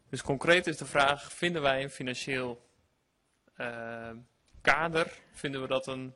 Dus concreet is de vraag, vinden wij een financieel kader, vinden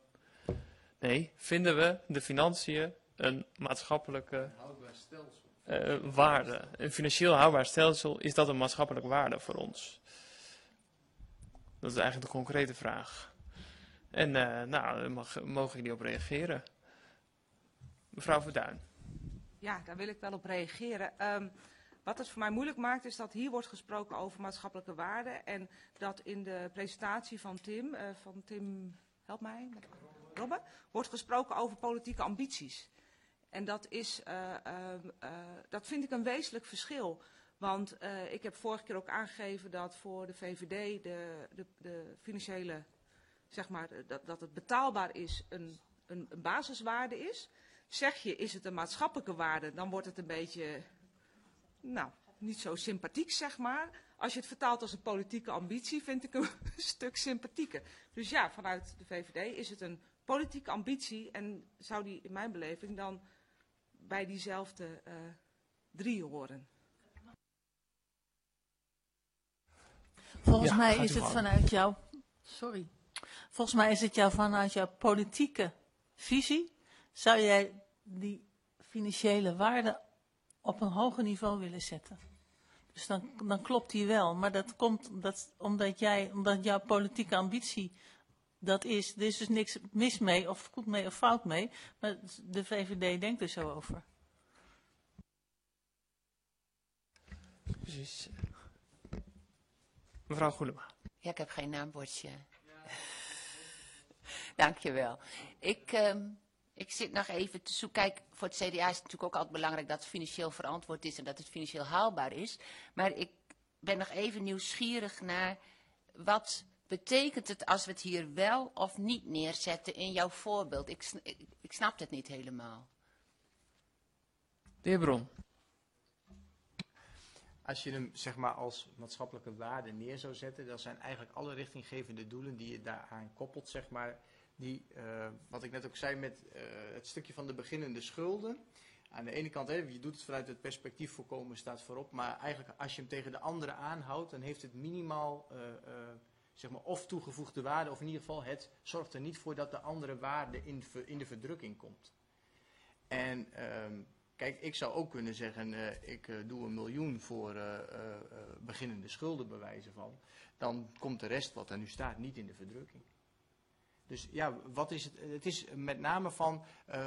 we de financiën een maatschappelijke waarde? Een financieel houdbaar stelsel, is dat een maatschappelijke waarde voor ons? Dat is eigenlijk de concrete vraag. En mogen jullie op reageren? Mevrouw Verduin. Ja, daar wil ik wel op reageren. Wat het voor mij moeilijk maakt is dat hier wordt gesproken over maatschappelijke waarden. En dat in de presentatie van Tim, help mij, Robbe, wordt gesproken over politieke ambities. En dat vind ik een wezenlijk verschil. Want ik heb vorige keer ook aangegeven dat voor de VVD de financiële, zeg maar, dat het betaalbaar is een basiswaarde is. Zeg je, is het een maatschappelijke waarde, dan wordt het een beetje, niet zo sympathiek, zeg maar. Als je het vertaalt als een politieke ambitie, vind ik een stuk sympathieker. Dus ja, vanuit de VVD is het een politieke ambitie en zou die in mijn beleving dan bij diezelfde 3 horen. Volgens mij is het vanuit jouw politieke visie, zou jij die financiële waarde op een hoger niveau willen zetten. Dus dan klopt die wel. Maar dat komt omdat jouw politieke ambitie dat is. Er is dus niks mis mee, of goed mee of fout mee. Maar de VVD denkt er zo over. Precies. Mevrouw Goelema. Ja, ik heb geen naambordje. Dankjewel. Ik zit nog even te zoeken. Kijk, voor het CDA is het natuurlijk ook altijd belangrijk dat het financieel verantwoord is en dat het financieel haalbaar is. Maar ik ben nog even nieuwsgierig naar wat betekent het als we het hier wel of niet neerzetten in jouw voorbeeld. Ik snap het niet helemaal. De heer Bron. Als je hem zeg maar als maatschappelijke waarde neer zou zetten, dan zijn eigenlijk alle richtinggevende doelen die je daaraan koppelt, zeg maar, die, wat ik net ook zei met het stukje van de beginnende schulden. Aan de ene kant, je doet het vanuit het perspectief voorkomen staat voorop, maar eigenlijk als je hem tegen de anderen aanhoudt, dan heeft het minimaal zeg maar, of toegevoegde waarde, of in ieder geval het zorgt er niet voor dat de andere waarde in de verdrukking komt. En kijk, ik zou ook kunnen zeggen, ik doe 1 miljoen voor beginnende schulden bij wijze van. Dan komt de rest wat er nu staat niet in de verdrukking. Dus ja, wat is het? Het is met name van,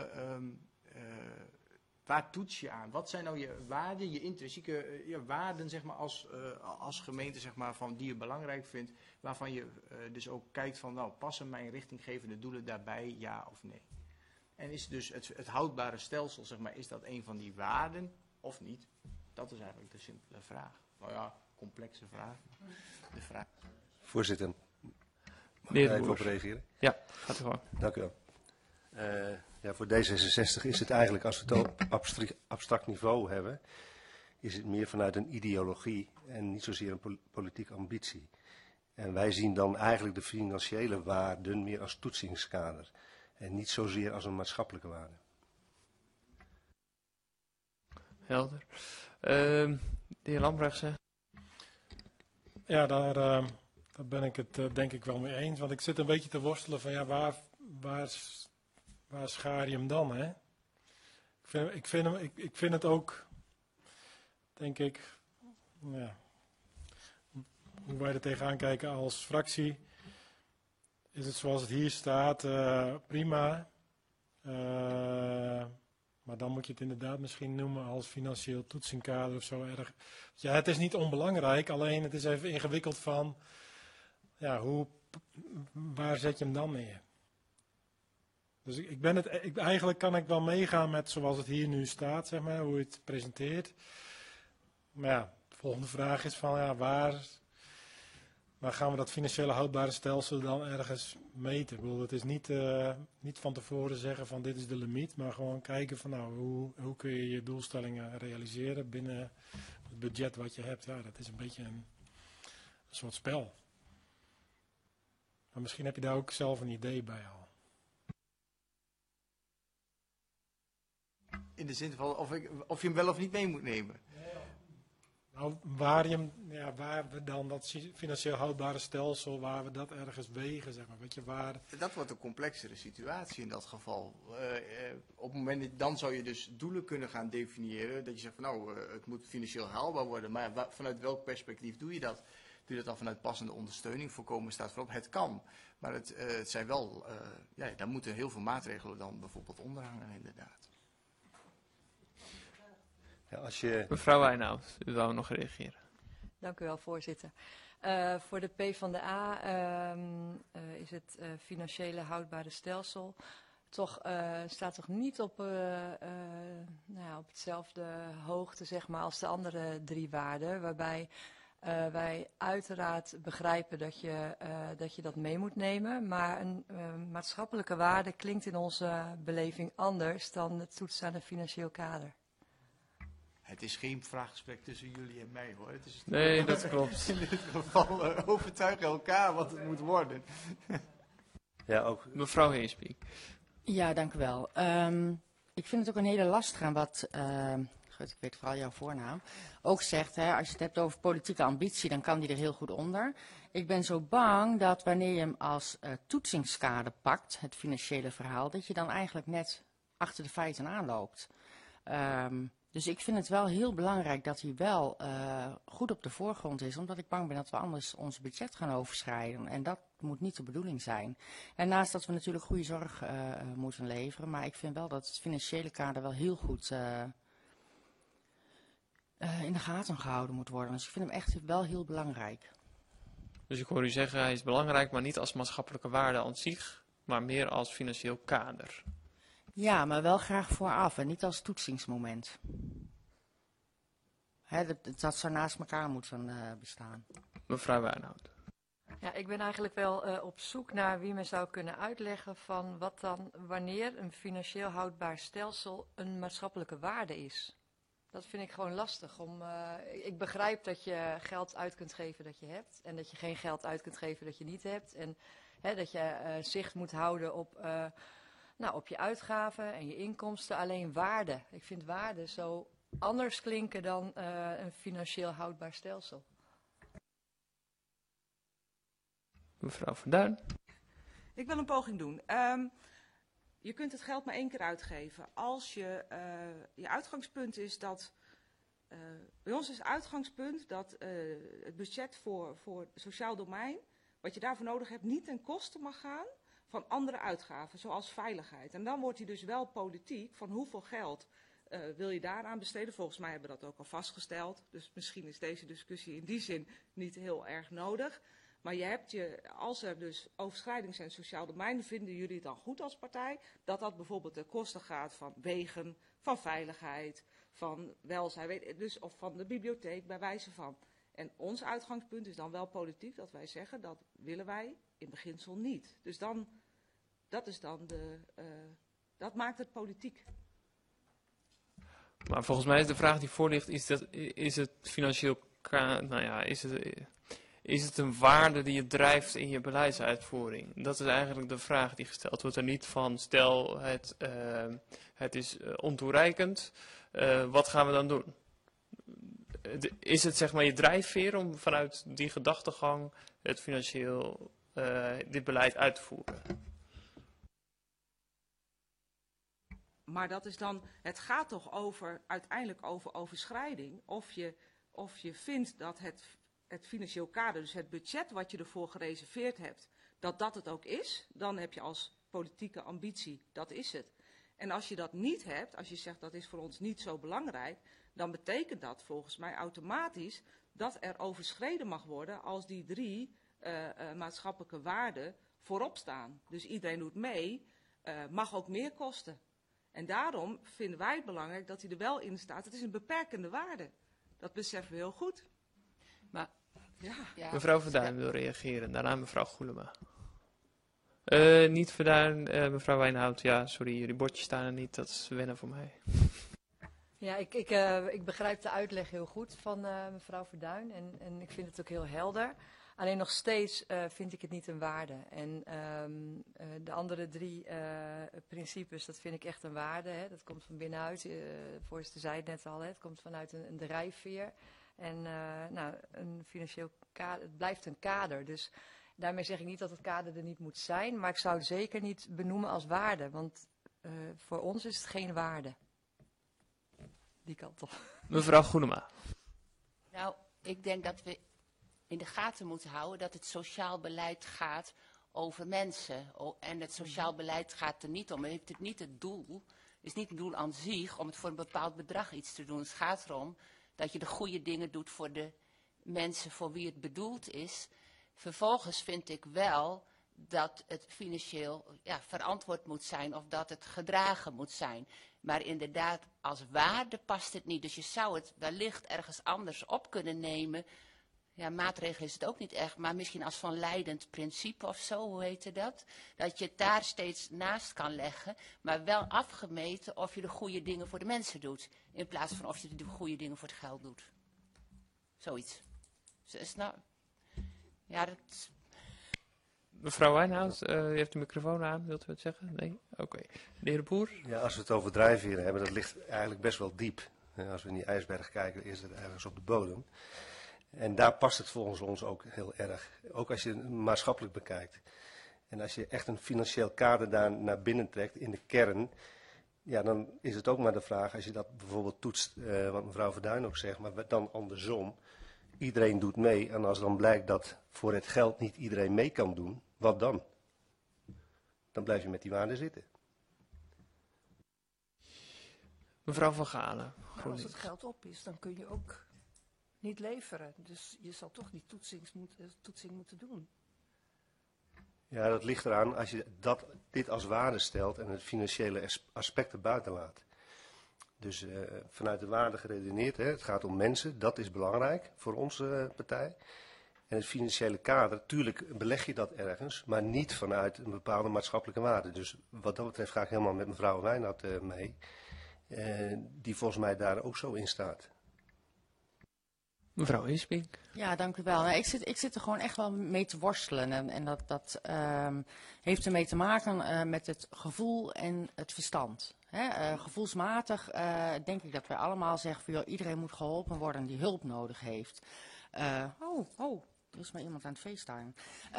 waar toets je aan? Wat zijn nou je waarden, je intrinsieke waarden, zeg maar, als gemeente, zeg maar, van die je belangrijk vindt, waarvan je dus ook kijkt van, nou, passen mijn richtinggevende doelen daarbij, ja of nee? En is dus het houdbare stelsel, zeg maar, is dat een van die waarden of niet? Dat is eigenlijk de simpele vraag. Nou ja, complexe vraag. De vraag. Voorzitter, mag ik even op reageren? Ja, gaat u gewoon. Dank u wel. Voor D66 is het eigenlijk, als we het op abstract niveau hebben, is het meer vanuit een ideologie en niet zozeer een politieke ambitie. En wij zien dan eigenlijk de financiële waarden meer als toetsingskader. En niet zozeer als een maatschappelijke waarde. Helder. De heer Lambrechtse. Ja, daar ben ik het denk ik wel mee eens. Want ik zit een beetje te worstelen van ja, waar schaar je hem dan, hè? Ik vind het ook, denk ik, ja, hoe wij er tegenaan kijken als fractie, is het zoals het hier staat, prima. Maar dan moet je het inderdaad misschien noemen als financieel toetsingkader of zo erg. Ja, het is niet onbelangrijk, alleen het is even ingewikkeld van, ja, waar zet je hem dan neer? Dus eigenlijk kan ik wel meegaan met zoals het hier nu staat, zeg maar, hoe je het presenteert. Maar ja, de volgende vraag is van, ja, waar gaan we dat financiële houdbare stelsel dan ergens meten? Ik bedoel, het is niet van tevoren zeggen van dit is de limiet, maar gewoon kijken van nou, hoe kun je je doelstellingen realiseren binnen het budget wat je hebt. Ja, dat is een beetje een soort spel. Maar misschien heb je daar ook zelf een idee bij al. In de zin van of je hem wel of niet mee moet nemen. Nou, waar we dan dat financieel houdbare stelsel, waar we dat ergens wegen, zeg maar. Weet je, waar... Dat wordt een complexere situatie in dat geval. Op het moment dan zou je dus doelen kunnen gaan definiëren. Dat je zegt van nou, het moet financieel haalbaar worden. Maar vanuit welk perspectief doe je dat? Doe je dat dan vanuit passende ondersteuning? Voorkomen staat voorop. Het kan. Maar het zijn wel, daar moeten heel veel maatregelen dan bijvoorbeeld onder hangen inderdaad. Ja, als je... Mevrouw Wijnhout, u wou nog reageren. Dank u wel, voorzitter. Voor de PvdA is het financiële houdbare stelsel staat toch niet op hetzelfde hoogte, zeg maar, als de andere 3 waarden, waarbij wij uiteraard begrijpen dat je dat mee moet nemen, maar een maatschappelijke waarde klinkt in onze beleving anders dan het toetsen aan een financieel kader. Het is geen vraaggesprek tussen jullie en mij hoor. Het is Nee, dat klopt. In dit geval overtuigen elkaar wat het moet worden. Ja, ook... Mevrouw Heesbeek. Ja, dank u wel. Ik vind het ook een hele lastige aan wat, goed, ik weet vooral jouw voornaam, ook zegt, hè, als je het hebt over politieke ambitie, dan kan die er heel goed onder. Ik ben zo bang dat wanneer je hem als toetsingskader pakt, het financiële verhaal, dat je dan eigenlijk net achter de feiten aanloopt. Dus ik vind het wel heel belangrijk dat hij wel goed op de voorgrond is, omdat ik bang ben dat we anders ons budget gaan overschrijden. En dat moet niet de bedoeling zijn. En naast dat we natuurlijk goede zorg moeten leveren, maar ik vind wel dat het financiële kader wel heel goed in de gaten gehouden moet worden. Dus ik vind hem echt wel heel belangrijk. Dus ik hoor u zeggen, hij is belangrijk, maar niet als maatschappelijke waarde aan zich, maar meer als financieel kader. Ja, maar wel graag vooraf en niet als toetsingsmoment. Dat zou naast elkaar moeten bestaan. Mevrouw Wijnhout. Ja, ik ben eigenlijk wel op zoek naar wie me zou kunnen uitleggen van wat dan, wanneer een financieel houdbaar stelsel een maatschappelijke waarde is. Dat vind ik gewoon lastig. Ik begrijp dat je geld uit kunt geven dat je hebt en dat je geen geld uit kunt geven dat je niet hebt. En dat je zicht moet houden op je uitgaven en je inkomsten. Alleen waarde. Ik vind waarde zo anders klinken dan een financieel houdbaar stelsel. Mevrouw Van Duin. Ik wil een poging doen. Je kunt het geld maar 1 keer uitgeven. Als je uitgangspunt is dat... bij ons is het uitgangspunt dat het budget voor het sociaal domein, wat je daarvoor nodig hebt, niet ten koste mag gaan van andere uitgaven, zoals veiligheid. En dan wordt hij dus wel politiek van hoeveel geld wil je daaraan besteden. Volgens mij hebben we dat ook al vastgesteld. Dus misschien is deze discussie in die zin niet heel erg nodig. Maar als er dus overschrijdingen zijn in het sociaal domein, vinden jullie het dan goed als partij dat bijvoorbeeld ten koste gaat van wegen, van veiligheid, van welzijn, of van de bibliotheek bij wijze van. En ons uitgangspunt is dan wel politiek, dat wij zeggen dat willen wij in beginsel niet. Dus dat maakt het politiek. Maar volgens mij is de vraag die voor ligt, is het financieel, is het een waarde die je drijft in je beleidsuitvoering? Dat is eigenlijk de vraag die gesteld wordt. Er niet van, stel het is ontoereikend, wat gaan we dan doen? Is het zeg maar je drijfveer om vanuit die gedachtegang het financieel, dit beleid uit te voeren? Maar dat is dan, het gaat toch uiteindelijk over overschrijding. Of je vindt dat het financieel kader, dus het budget wat je ervoor gereserveerd hebt, dat het ook is. Dan heb je als politieke ambitie, dat is het. En als je dat niet hebt, als je zegt dat is voor ons niet zo belangrijk, dan betekent dat volgens mij automatisch dat er overschreden mag worden als die 3 maatschappelijke waarden voorop staan. Dus iedereen doet mee, mag ook meer kosten. En daarom vinden wij het belangrijk dat hij er wel in staat. Het is een beperkende waarde. Dat beseffen we heel goed. Maar, ja. Mevrouw Verduin wil reageren, daarna mevrouw Goelema. Niet Verduin, mevrouw Wijnhout. Ja, sorry, jullie bordjes staan er niet. Dat is wennen voor mij. Ja, ik begrijp de uitleg heel goed van mevrouw Verduin en ik vind het ook heel helder. Alleen nog steeds vind ik het niet een waarde. En de andere 3 principes, dat vind ik echt een waarde. Hè. Dat komt van binnenuit. Voorzitter zei het net al, hè. Het komt vanuit een drijfveer. En nou, een financieel kader, het blijft een kader. Dus daarmee zeg ik niet dat het kader er niet moet zijn, maar ik zou het zeker niet benoemen als waarde. Want voor ons is het geen waarde. Die kant op. Mevrouw Groenema. Nou, ik denk dat we in de gaten moeten houden dat het sociaal beleid gaat over mensen. En het sociaal beleid gaat er niet om. Het heeft niet het doel, het is niet het doel aan zich om het voor een bepaald bedrag iets te doen. Het gaat erom dat je de goede dingen doet voor de mensen voor wie het bedoeld is. Vervolgens vind ik wel dat het financieel verantwoord moet zijn of dat het gedragen moet zijn. Maar inderdaad, als waarde past het niet. Dus je zou het wellicht ergens anders op kunnen nemen. Ja, maatregel is het ook niet echt, maar misschien als van leidend principe of zo, hoe heette dat? Dat je het daar steeds naast kan leggen, maar wel afgemeten of je de goede dingen voor de mensen doet. In plaats van of je de goede dingen voor het geld doet. Zoiets. Dus, nou, ja, dat... Mevrouw Wijnhout, u heeft de microfoon aan, wilt u wat zeggen? Nee? Oké. De heer de Boer? Ja, als we het over drijfveren hebben, dat ligt eigenlijk best wel diep. Als we in die ijsberg kijken, is het ergens op de bodem. En daar past het volgens ons ook heel erg. Ook als je het maatschappelijk bekijkt. En als je echt een financieel kader daar naar binnen trekt in de kern, ja, dan is het ook maar de vraag, als je dat bijvoorbeeld toetst, wat mevrouw Verduin ook zegt, maar dan andersom. Iedereen doet mee en als dan blijkt dat voor het geld niet iedereen mee kan doen, wat dan? Dan blijf je met die waarde zitten. Mevrouw Van Galen. Maar als het geld op is, dan kun je ook niet leveren. Dus je zal toch die toetsing moeten doen. Ja, dat ligt eraan als je dit als waarde stelt en het financiële aspect erbuiten laat. Dus vanuit de waarde geredeneerd, het gaat om mensen, dat is belangrijk voor onze partij. En het financiële kader, tuurlijk beleg je dat ergens, maar niet vanuit een bepaalde maatschappelijke waarde. Dus wat dat betreft ga ik helemaal met mevrouw Wijnhout mee, die volgens mij daar ook zo in staat. Mevrouw Hispink. Ja, dank u wel. Nou, ik zit er gewoon echt wel mee te worstelen. En dat heeft ermee te maken met het gevoel en het verstand. Gevoelsmatig denk ik dat wij allemaal zeggen van, joh, iedereen moet geholpen worden die hulp nodig heeft. Er is maar iemand aan het FaceTime.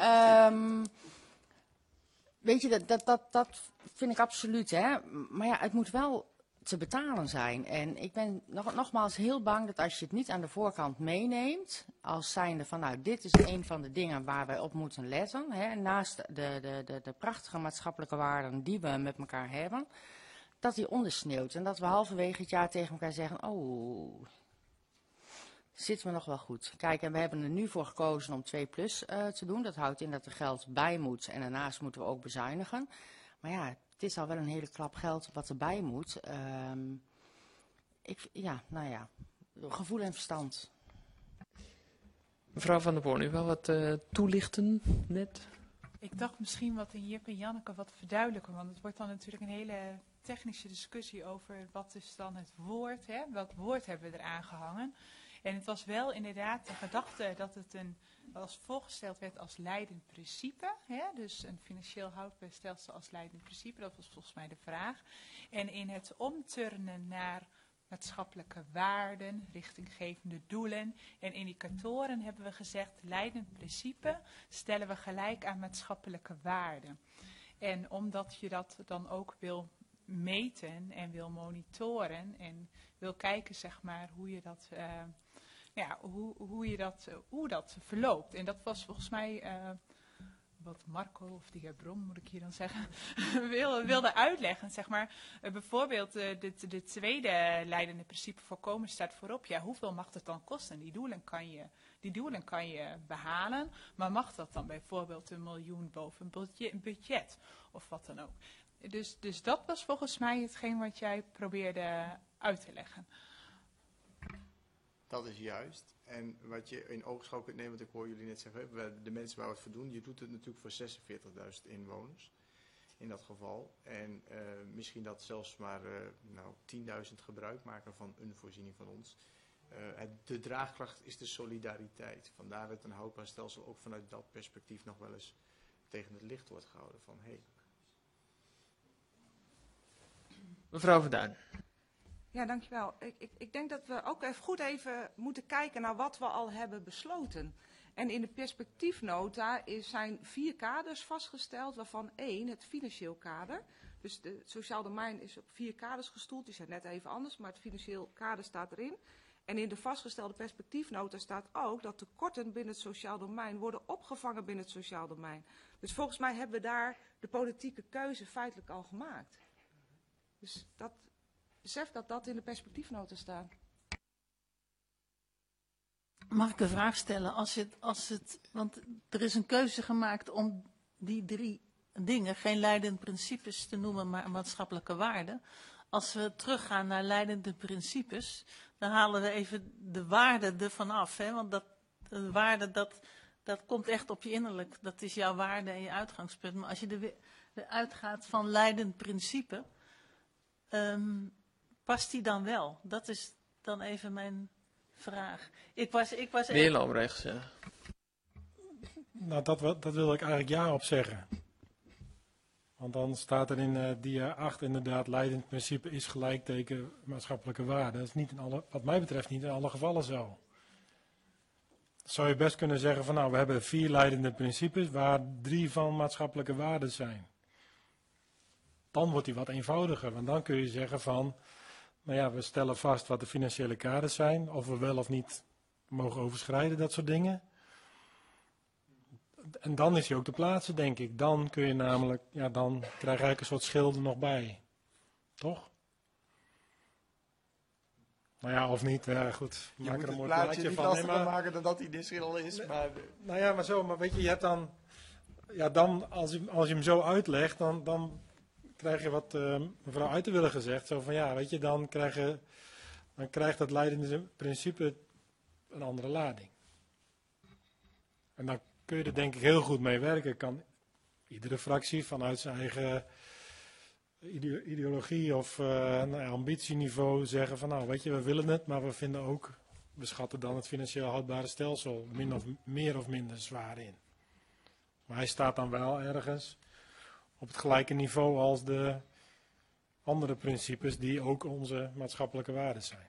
Weet je, dat vind ik absoluut. Hè? Maar ja, het moet wel te betalen zijn. En ik ben nogmaals heel bang dat als je het niet aan de voorkant meeneemt, als zijnde van, nou, dit is een van de dingen waar wij op moeten letten, hè, naast de prachtige maatschappelijke waarden die we met elkaar hebben, dat die ondersneeuwt. En dat we halverwege het jaar tegen elkaar zeggen, oh, zitten we nog wel goed. Kijk, en we hebben er nu voor gekozen om 2+ te doen. Dat houdt in dat er geld bij moet en daarnaast moeten we ook bezuinigen. Maar ja, het is al wel een hele klap geld wat erbij moet. Gevoel en verstand. Mevrouw Van der Born, u wil wat toelichten net? Ik dacht misschien wat in Jip en Janneke wat verduidelijken, want het wordt dan natuurlijk een hele technische discussie over wat is dan het woord, hè? Welk woord hebben we eraan gehangen. En het was wel inderdaad de gedachte dat het als voorgesteld werd als leidend principe. Hè? Dus een financieel houdbaar stelsel als leidend principe, dat was volgens mij de vraag. En in het omturnen naar maatschappelijke waarden, richtinggevende doelen en indicatoren hebben we gezegd, leidend principe stellen we gelijk aan maatschappelijke waarden. En omdat je dat dan ook wil meten en wil monitoren en wil kijken, zeg maar, hoe dat verloopt. En dat was volgens mij wat Marco, of de heer Brom moet ik hier dan zeggen, wilde uitleggen. Zeg maar, bijvoorbeeld de tweede leidende principe voorkomen staat voorop. Ja, hoeveel mag het dan kosten? Die doelen kan je behalen, maar mag dat dan bijvoorbeeld 1 miljoen boven een budget? Of wat dan ook. Dus dat was volgens mij hetgeen wat jij probeerde uit te leggen. Dat is juist. En wat je in oogschouw kunt nemen, want ik hoor jullie net zeggen, de mensen waar we het voor doen, je doet het natuurlijk voor 46.000 inwoners in dat geval. En misschien dat zelfs maar 10.000 gebruik maken van een voorziening van ons. De draagkracht is de solidariteit. Vandaar dat een houdbaar stelsel ook vanuit dat perspectief nog wel eens tegen het licht wordt gehouden van Mevrouw Verduin. Ja, dankjewel. Ik denk dat we ook even moeten kijken naar wat we al hebben besloten. En in de perspectiefnota zijn 4 kaders vastgesteld, waarvan 1, het financieel kader. Dus het sociaal domein is op 4 kaders gestoeld, die zijn net even anders, maar het financieel kader staat erin. En in de vastgestelde perspectiefnota staat ook dat tekorten binnen het sociaal domein worden opgevangen binnen het sociaal domein. Dus volgens mij hebben we daar de politieke keuze feitelijk al gemaakt. Dus besef dat dat in de perspectiefnota staat. Mag ik een vraag stellen? Want er is een keuze gemaakt om die 3 dingen, geen leidende principes te noemen, maar maatschappelijke waarden. Als we teruggaan naar leidende principes, dan halen we even de waarde ervan af. Hè? Want de waarde, dat komt echt op je innerlijk. Dat is jouw waarde en je uitgangspunt. Maar als je eruit gaat van leidend principe, past die dan wel? Dat is dan even mijn vraag. Ik was Weer loonrechts, ja. Nou, dat wil ik eigenlijk ja op zeggen. Want dan staat er in dia 8 inderdaad, leidend principe is gelijkteken maatschappelijke waarde. Dat is niet wat mij betreft niet in alle gevallen zo. Zou je best kunnen zeggen van nou, we hebben 4 leidende principes waar 3 van maatschappelijke waarden zijn. Dan wordt die wat eenvoudiger, want dan kun je zeggen van, nou ja, we stellen vast wat de financiële kaders zijn, of we wel of niet mogen overschrijden, dat soort dingen. En dan is hij ook te plaatsen, denk ik. Dan kun je namelijk, ja, dan krijg je eigenlijk een soort schilder nog bij. Toch? Nou ja, of niet, ja, goed. Je moet het plaatje niet lastiger maken dan dat hij de schil is. Maar nou ja, maar weet je, je hebt dan, ja, dan als je hem zo uitlegt, dan krijg je wat mevrouw Uiterwille gezegd. Zo van, ja, weet je, dan krijgt dat leidende principe een andere lading. En dan kun je er denk ik heel goed mee werken. Kan iedere fractie vanuit zijn eigen ideologie of ambitieniveau zeggen van nou weet je, we willen het, maar we vinden ook, we schatten dan het financieel houdbare stelsel meer of minder zwaar in. Maar hij staat dan wel ergens op het gelijke niveau als de andere principes die ook onze maatschappelijke waarden zijn.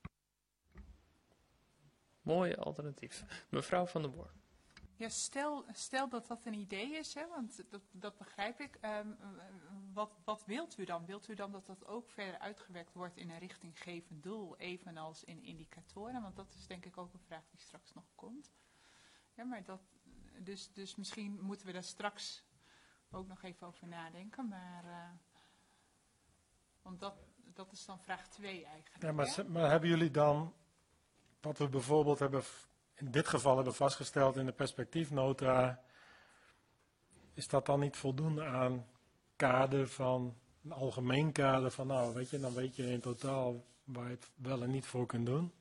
Mooi alternatief. Mevrouw Van der Boer. Ja, stel dat dat een idee is, hè, want dat begrijp ik. Wat wilt u dan? Wilt u dan dat dat ook verder uitgewerkt wordt in een richtinggevend doel, evenals in indicatoren? Want dat is denk ik ook een vraag die straks nog komt. Ja, maar dus misschien moeten we daar straks ook nog even over nadenken. Maar, want dat is dan vraag 2 eigenlijk. Ja, maar hebben jullie dan, wat we bijvoorbeeld hebben in dit geval hebben vastgesteld in de perspectiefnota, is dat dan niet voldoende aan kader van, een algemeen kader van, nou weet je, dan weet je in totaal waar je het wel en niet voor kunt doen?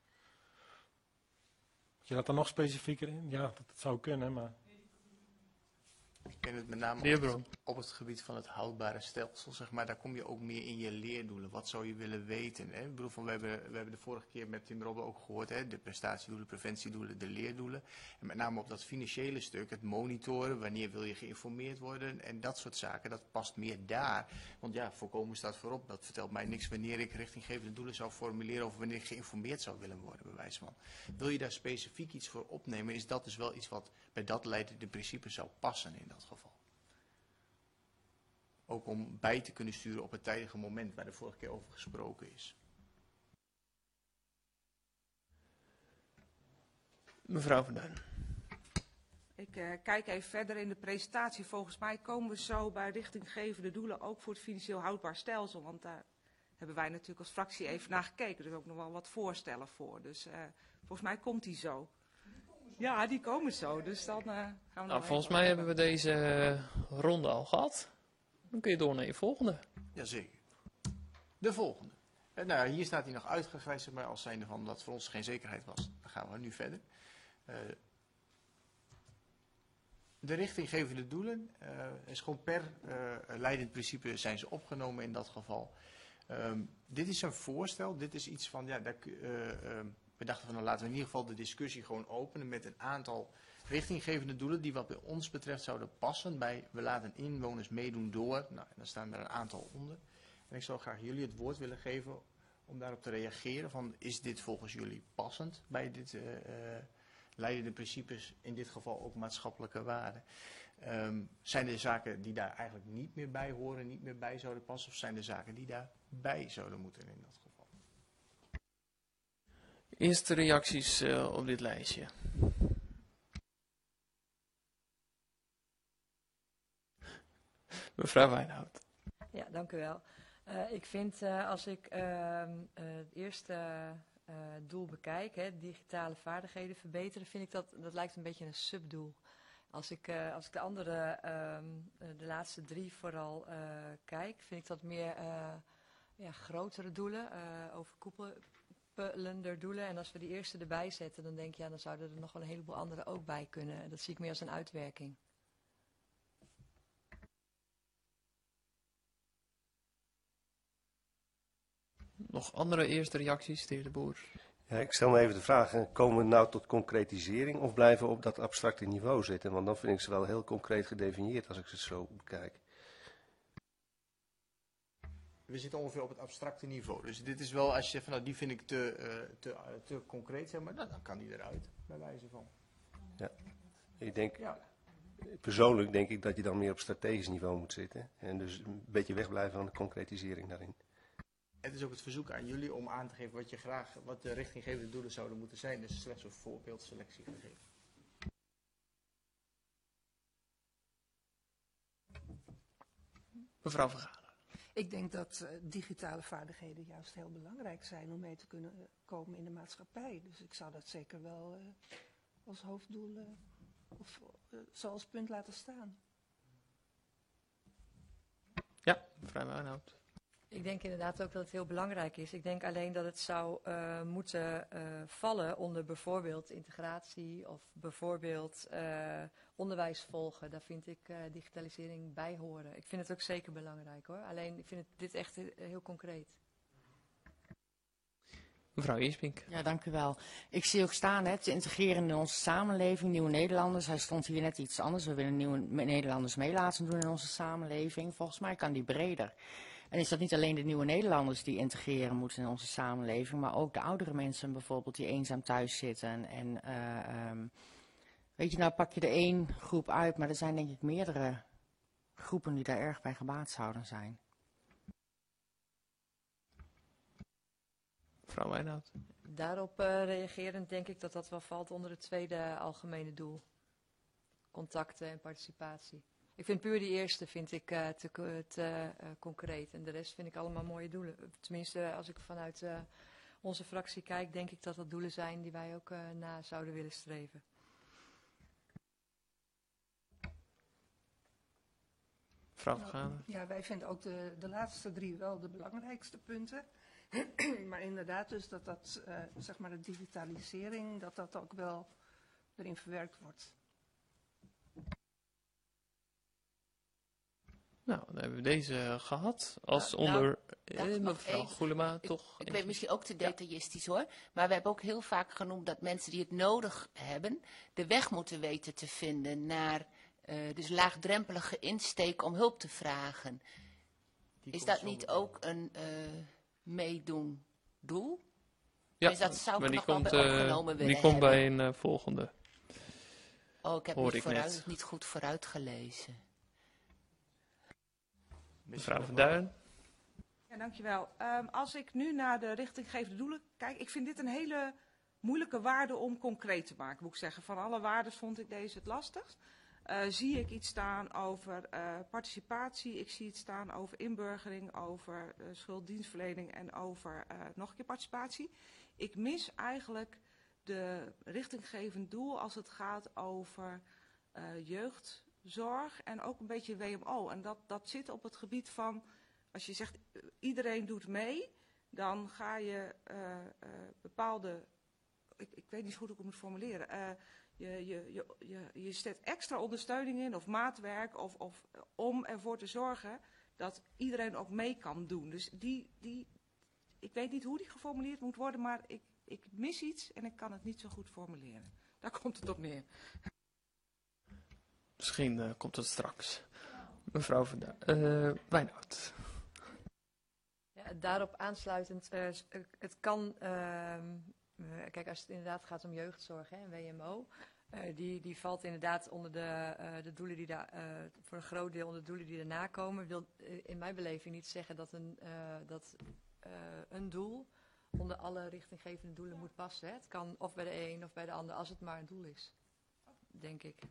Moet je dat dan nog specifieker in? Ja, dat zou kunnen, maar... Ik ken het met name op het gebied van het houdbare stelsel, zeg maar. Daar kom je ook meer in je leerdoelen. Wat zou je willen weten? Hè? Ik bedoel, we hebben de vorige keer met Tim Robbe ook gehoord, hè? De prestatiedoelen, preventiedoelen, de leerdoelen. En met name op dat financiële stuk, het monitoren, wanneer wil je geïnformeerd worden en dat soort zaken, dat past meer daar. Want ja, voorkomen staat voorop. Dat vertelt mij niks wanneer ik richtinggevende doelen zou formuleren of wanneer ik geïnformeerd zou willen worden, bij wijze van. Wil je daar specifiek iets voor opnemen, is dat dus wel iets wat bij dat leidende principe zou passen in dat geval. Ook om bij te kunnen sturen op het tijdige moment waar de vorige keer over gesproken is. Mevrouw Van Duin. Ik kijk even verder in de presentatie. Volgens mij komen we zo bij richtinggevende doelen ook voor het financieel houdbaar stelsel. Want daar hebben wij natuurlijk als fractie even naar gekeken. Dus ook nog wel wat voorstellen voor. Dus volgens mij komt die zo. Ja, die komen zo. Dus dan gaan we Nou, volgens mij hebben we deze ronde al gehad. Dan kun je door naar je volgende. Jazeker. De volgende. Nou, hier staat hij nog uitgewijzigd, maar als zijnde van dat voor ons geen zekerheid was. Dan gaan we nu verder. De richtinggevende doelen is gewoon per leidend principe zijn ze opgenomen in dat geval. Dit is een voorstel. Dit is iets van, ja, we dachten van, nou, laten we in ieder geval de discussie gewoon openen met een aantal richtinggevende doelen die wat bij ons betreft zouden passen bij we laten inwoners meedoen door. Nou, en dan staan er een aantal onder. En ik zou graag jullie het woord willen geven om daarop te reageren? Van, is dit volgens jullie passend bij dit leidende principes, in dit geval ook maatschappelijke waarden? Zijn er zaken die daar eigenlijk niet meer bij horen, niet meer bij zouden passen? Of zijn er zaken die daarbij zouden moeten in dat geval? Eerste reacties op dit lijstje. Mevrouw Wijnhout. Ja, dank u wel. Ik vind als ik het eerste doel bekijk, hè, digitale vaardigheden verbeteren, vind ik dat lijkt een beetje een subdoel. Als ik de andere, de laatste 3 vooral kijk, vind ik dat meer grotere doelen, overkoepelender doelen. En als we die eerste erbij zetten, dan denk ik, ja, dan zouden er nog wel een heleboel andere ook bij kunnen. Dat zie ik meer als een uitwerking. Nog andere eerste reacties, de heer De Boer? Ja, ik stel me even de vraag, komen we nou tot concretisering of blijven we op dat abstracte niveau zitten? Want dan vind ik ze wel heel concreet gedefinieerd als ik ze zo bekijk. We zitten ongeveer op het abstracte niveau. Dus dit is wel, als je zegt van nou, die vind ik te concreet, zeg maar, dan kan die eruit, bij wijze van. Ja, ik denk, persoonlijk denk ik dat je dan meer op strategisch niveau moet zitten. En dus een beetje wegblijven van de concretisering daarin. Het is ook het verzoek aan jullie om aan te geven wat de richtinggevende doelen zouden moeten zijn. Dus slechts een voorbeeldselectie gegeven. Mevrouw Vergade. Ik denk dat digitale vaardigheden juist heel belangrijk zijn om mee te kunnen komen in de maatschappij. Dus ik zou dat zeker wel als hoofddoel of zoals punt laten staan. Ja, mevrouw Wijnhout. Ik denk inderdaad ook dat het heel belangrijk is. Ik denk alleen dat het zou moeten vallen onder bijvoorbeeld integratie of bijvoorbeeld onderwijs volgen. Daar vind ik digitalisering bij horen. Ik vind het ook zeker belangrijk hoor. Alleen ik vind dit echt heel concreet. Mevrouw Eerspink. Ja, dank u wel. Ik zie ook staan, te integreren in onze samenleving, nieuwe Nederlanders. Hij stond hier net iets anders. We willen nieuwe Nederlanders mee laten doen in onze samenleving. Volgens mij kan die breder. En is dat niet alleen de nieuwe Nederlanders die integreren moeten in onze samenleving, maar ook de oudere mensen bijvoorbeeld die eenzaam thuis zitten. En weet je, nou pak je er 1 groep uit, maar er zijn denk ik meerdere groepen die daar erg bij gebaat zouden zijn. Mevrouw Wijnhout. Daarop reagerend denk ik dat dat wel valt onder het tweede algemene doel. Contacten en participatie. Ik vind puur die eerste vind ik te concreet. En de rest vind ik allemaal mooie doelen. Tenminste, als ik vanuit onze fractie kijk, denk ik dat dat doelen zijn die wij ook na zouden willen streven. Mevrouw Vergade. Ja, wij vinden ook de laatste 3 wel de belangrijkste punten. Maar inderdaad dus dat zeg maar de digitalisering, dat ook wel erin verwerkt wordt. Nou, dan hebben we deze gehad. Als onder mevrouw Goelema toch. Ik weet misschien ook te detailistisch hoor. Maar we hebben ook heel vaak genoemd dat mensen die het nodig hebben, de weg moeten weten te vinden naar dus laagdrempelige insteek om hulp te vragen. Is dat niet ook een meedoen doel? Ja, dus dat zou maar ik die nog komt, wel bij opgenomen willen die komt hebben. bij een volgende. Oh, ik heb Hoor ik net. niet goed vooruit gelezen. Mevrouw Van Duin. Ja, dankjewel. Als ik nu naar de richtinggevende doelen kijk, ik vind dit een hele moeilijke waarde om concreet te maken, moet ik zeggen. Van alle waarden vond ik deze het lastigst. Zie ik iets staan over participatie, ik zie iets staan over inburgering, over schulddienstverlening en over nog een keer participatie. Ik mis eigenlijk de richtinggevend doel als het gaat over jeugdzorg en ook een beetje WMO. En dat zit op het gebied van, als je zegt iedereen doet mee, dan ga je bepaalde, ik weet niet goed hoe ik het moet formuleren, je zet extra ondersteuning in of maatwerk of om ervoor te zorgen dat iedereen ook mee kan doen. Dus ik weet niet hoe die geformuleerd moet worden, maar ik mis iets en ik kan het niet zo goed formuleren. Daar komt het op neer. Misschien komt het straks. Mevrouw Van Duin. Wijnhout. Ja, daarop aansluitend, het kan, kijk, als het inderdaad gaat om jeugdzorg en WMO, die valt inderdaad onder de doelen die daar, voor een groot deel onder de doelen die daarna komen. Wil in mijn beleving niet zeggen dat een doel onder alle richtinggevende doelen moet passen. Hè. Het kan of bij de een of bij de ander, als het maar een doel is, denk ik.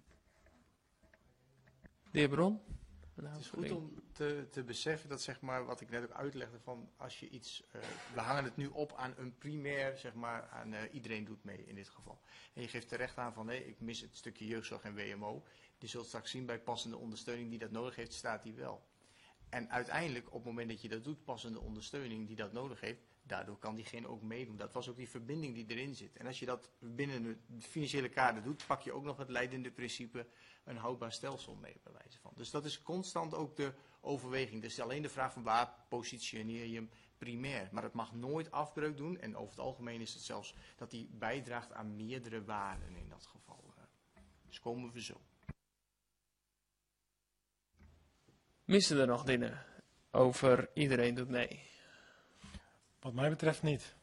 De heer Bron? Het is goed om te beseffen dat, zeg maar, wat ik net ook uitlegde, van als je iets, we hangen het nu op aan een primair, zeg maar, aan iedereen doet mee in dit geval. En je geeft terecht aan van, nee, ik mis het stukje jeugdzorg en WMO. Je zult straks zien bij passende ondersteuning die dat nodig heeft, staat die wel. En uiteindelijk, op het moment dat je dat doet, passende ondersteuning die dat nodig heeft, daardoor kan diegene ook meedoen. Dat was ook die verbinding die erin zit. En als je dat binnen het financiële kader doet, pak je ook nog het leidende principe een houdbaar stelsel mee, bij wijze van. Dus dat is constant ook de overweging. Dus alleen de vraag van waar positioneer je hem primair. Maar het mag nooit afbreuk doen. En over het algemeen is het zelfs dat die bijdraagt aan meerdere waarden in dat geval. Dus komen we zo. Missen er nog dingen over iedereen doet mee? Wat mij betreft niet.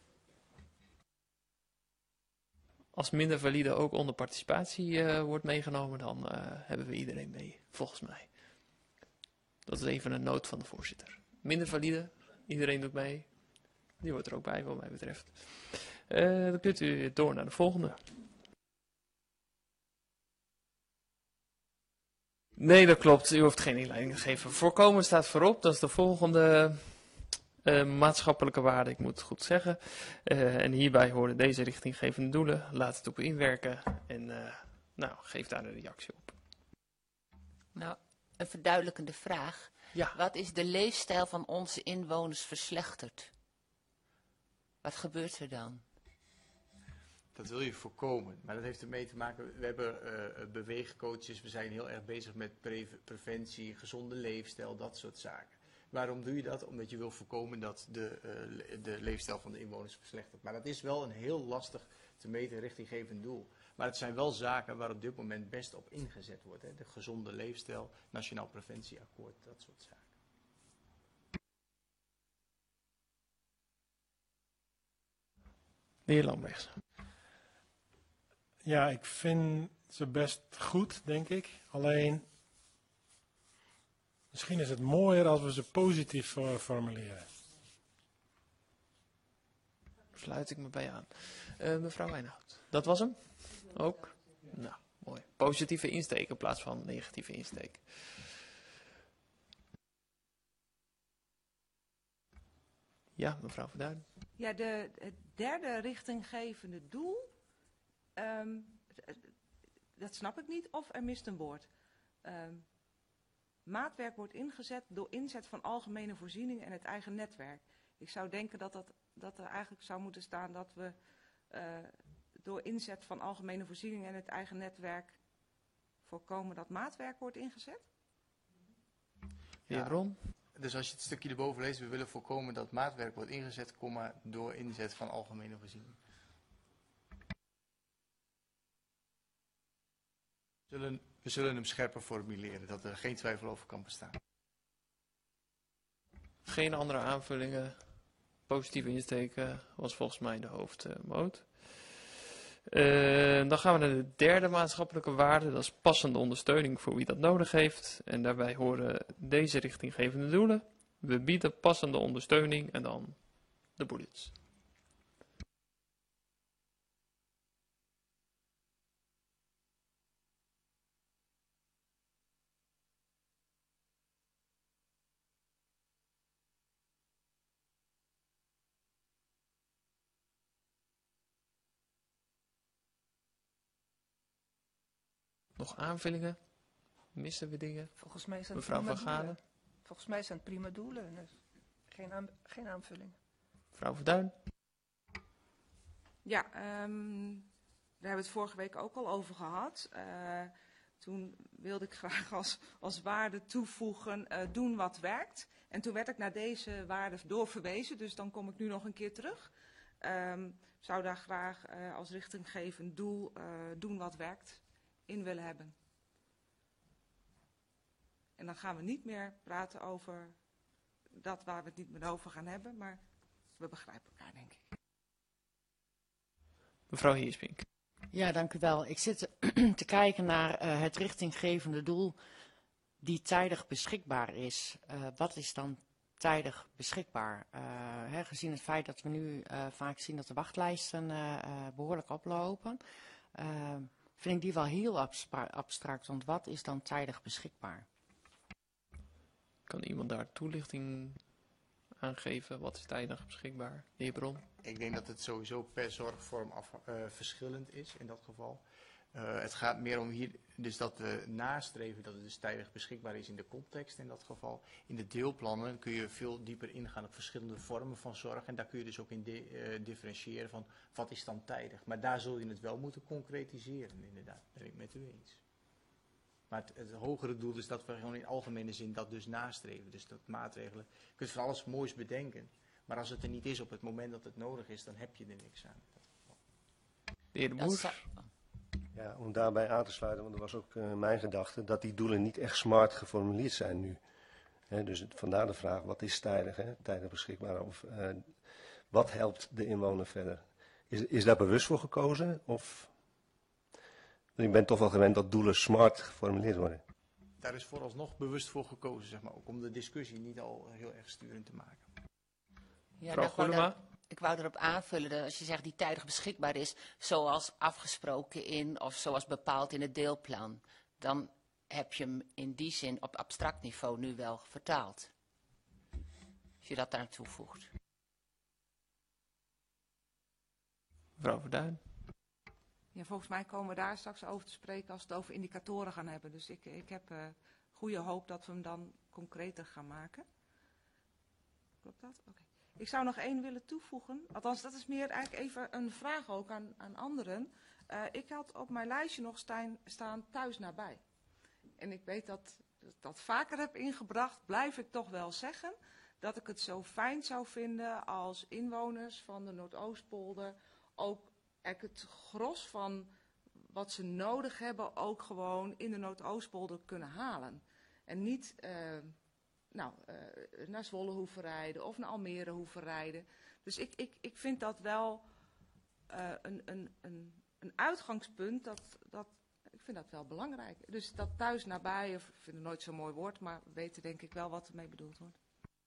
Als minder valide ook onder participatie wordt meegenomen, dan hebben we iedereen mee, volgens mij. Dat is even een noot van de voorzitter. Minder valide, iedereen doet mee. Die wordt er ook bij, wat mij betreft. Dan kunt u door naar de volgende. Nee, dat klopt. U hoeft geen inleiding te geven. Voorkomen staat voorop. Dat is de volgende maatschappelijke waarde, ik moet het goed zeggen. En hierbij horen deze richtinggevende doelen. Laat het op u inwerken en geef daar een reactie op. Nou, een verduidelijkende vraag. Ja. Wat is de leefstijl van onze inwoners verslechterd? Wat gebeurt er dan? Dat wil je voorkomen, maar dat heeft ermee te maken, we hebben beweegcoaches, we zijn heel erg bezig met preventie, gezonde leefstijl, dat soort zaken. Waarom doe je dat? Omdat je wil voorkomen dat de leefstijl van de inwoners verslechtert. Maar dat is wel een heel lastig te meten richtinggevend doel. Maar het zijn wel zaken waar op dit moment best op ingezet wordt. Hè? De gezonde leefstijl, Nationaal Preventieakkoord, dat soort zaken. De heer Lambrechts. Ja, ik vind ze best goed, denk ik. Alleen, misschien is het mooier als we ze positief formuleren. Sluit ik me bij aan. Mevrouw Wijnhout, dat was hem? Ook? Nou, mooi. Positieve insteek in plaats van negatieve insteek. Ja, mevrouw Van Duin. Ja, het derde richtinggevende doel, dat snap ik niet, of er mist een woord. Maatwerk wordt ingezet door inzet van algemene voorzieningen en het eigen netwerk. Ik zou denken dat er eigenlijk zou moeten staan dat we door inzet van algemene voorzieningen en het eigen netwerk voorkomen dat maatwerk wordt ingezet. De heer Bron. Dus als je het stukje erboven leest, we willen voorkomen dat maatwerk wordt ingezet, door inzet van algemene voorzieningen. We zullen hem scherper formuleren, dat er geen twijfel over kan bestaan. Geen andere aanvullingen. Positieve insteken was volgens mij de hoofdmoot. Dan gaan we naar de derde maatschappelijke waarde. Dat is passende ondersteuning voor wie dat nodig heeft. En daarbij horen deze richtinggevende doelen. We bieden passende ondersteuning en dan de bullets. Nog aanvullingen? Missen we dingen? Volgens mij zijn het Mevrouw prima Van Galen. doelen. Volgens mij zijn het prima doelen. Dus geen aanvulling. Mevrouw Van Duin. Ja, daar hebben we het vorige week ook al over gehad. Toen wilde ik graag als waarde toevoegen, doen wat werkt. En toen werd ik naar deze waarde doorverwezen, dus dan kom ik nu nog een keer terug. Zou daar graag als richtinggevend doel doen wat werkt in willen hebben. En dan gaan we niet meer praten over dat waar we het niet meer over gaan hebben, maar we begrijpen elkaar, denk ik. Mevrouw Heerspink. Ja, dank u wel. Ik zit te kijken naar het richtinggevende doel die tijdig beschikbaar is. Wat is dan tijdig beschikbaar? Gezien het feit dat we nu vaak zien dat de wachtlijsten behoorlijk oplopen, vind ik die wel heel abstract. Want wat is dan tijdig beschikbaar? Kan iemand daar toelichting aan geven? Wat is tijdig beschikbaar? De heer Bron. Ik denk dat het sowieso per zorgvorm verschillend is in dat geval. Het gaat meer om hier dus dat we nastreven dat het dus tijdig beschikbaar is in de context in dat geval. In de deelplannen kun je veel dieper ingaan op verschillende vormen van zorg. En daar kun je dus ook in differentiëren van wat is dan tijdig. Maar daar zul je het wel moeten concretiseren inderdaad. Dat ben ik met u eens. Maar het hogere doel is dat we gewoon in algemene zin dat dus nastreven. Dus dat maatregelen, je kunt van alles moois bedenken. Maar als het er niet is op het moment dat het nodig is, dan heb je er niks aan. De heer De Boer. Ja, om daarbij aan te sluiten, want dat was ook mijn gedachte, dat die doelen niet echt smart geformuleerd zijn nu. Dus vandaar de vraag, wat is tijdig, tijdig beschikbaar? Of wat helpt de inwoner verder? Is daar bewust voor gekozen? Of ik ben toch wel gewend dat doelen smart geformuleerd worden. Daar is vooralsnog bewust voor gekozen, zeg maar, ook om de discussie niet al heel erg sturend te maken. Ja, ik wou erop aanvullen dat als je zegt die tijdig beschikbaar is, zoals afgesproken in of zoals bepaald in het deelplan, dan heb je hem in die zin op abstract niveau nu wel vertaald. Als je dat daar toevoegt. Mevrouw Verduin. Ja, volgens mij komen we daar straks over te spreken als we het over indicatoren gaan hebben. Dus ik heb goede hoop dat we hem dan concreter gaan maken. Klopt dat? Oké. Ik zou nog één willen toevoegen. Althans, dat is meer eigenlijk even een vraag ook aan anderen. Ik had op mijn lijstje nog staan thuis nabij. En ik weet dat ik dat vaker heb ingebracht, blijf ik toch wel zeggen dat ik het zo fijn zou vinden als inwoners van de Noordoostpolder ook het gros van wat ze nodig hebben ook gewoon in de Noordoostpolder kunnen halen. En niet naar Zwolle hoeven rijden of naar Almere hoeven rijden. Dus ik vind dat wel een uitgangspunt, ik vind dat wel belangrijk. Dus dat thuis nabij, of ik vind het nooit zo'n mooi woord, maar we weten denk ik wel wat ermee bedoeld wordt.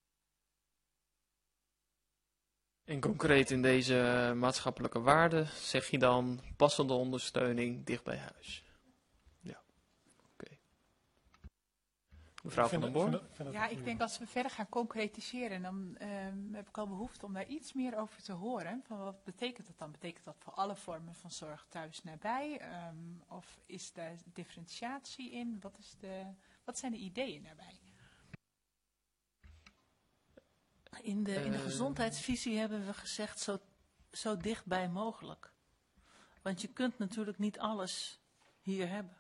En concreet in deze maatschappelijke waarden zeg je dan passende ondersteuning dicht bij huis. Ja, oké. Mevrouw van den Born. Ja, ik denk als we verder gaan concretiseren, dan heb ik al behoefte om daar iets meer over te horen. Van wat betekent dat dan? Betekent dat voor alle vormen van zorg thuis nabij? Of is daar differentiatie in? Wat zijn de ideeën daarbij? In de gezondheidsvisie hebben we gezegd zo dichtbij mogelijk. Want je kunt natuurlijk niet alles hier hebben.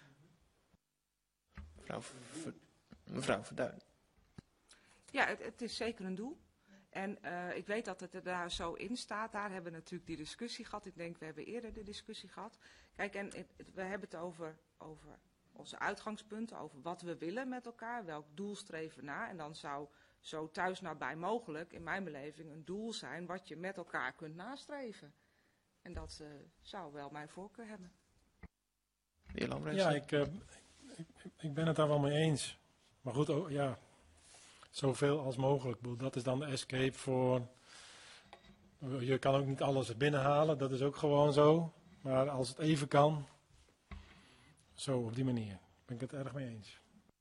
Mevrouw Verduin. Ja, het is zeker een doel. En ik weet dat het er daar zo in staat. Daar hebben we natuurlijk die discussie gehad. Ik denk, we hebben eerder de discussie gehad. Kijk, en we hebben het over onze uitgangspunten, over wat we willen met elkaar, welk doel streven we na. En dan zou zo thuis nabij mogelijk, in mijn beleving, een doel zijn wat je met elkaar kunt nastreven. En dat zou wel mijn voorkeur hebben. De heer Lambrecht. Ja, ik ben het daar wel mee eens. Maar goed, ja, zoveel als mogelijk. Ik bedoel, dat is dan de escape voor. Je kan ook niet alles er binnenhalen, dat is ook gewoon zo. Maar als het even kan, zo op die manier, ben ik het erg mee eens.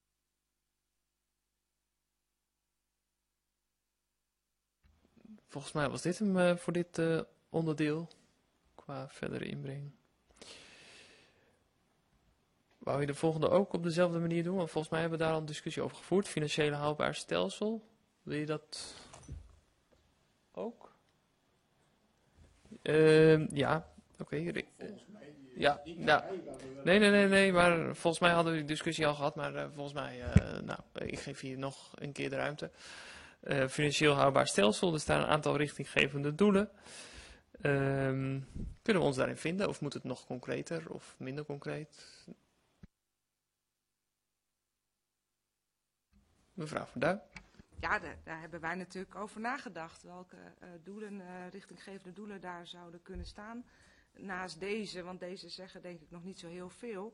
Volgens mij was dit hem voor dit onderdeel, qua verdere inbreng. Wou je de volgende ook op dezelfde manier doen? Want volgens mij hebben we daar al een discussie over gevoerd. Financiële haalbaar stelsel. Wil je dat ook? Ja, oké. Ja, nou. Nee, maar volgens mij hadden we die discussie al gehad. Maar volgens mij, ik geef hier nog een keer de ruimte. Financieel haalbaar stelsel. Er staan een aantal richtinggevende doelen. Kunnen we ons daarin vinden? Of moet het nog concreter of minder concreet? Mevrouw Van Duin. ja, daar hebben wij natuurlijk over nagedacht. Welke richtinggevende doelen daar zouden kunnen staan. Naast deze, want deze zeggen denk ik nog niet zo heel veel.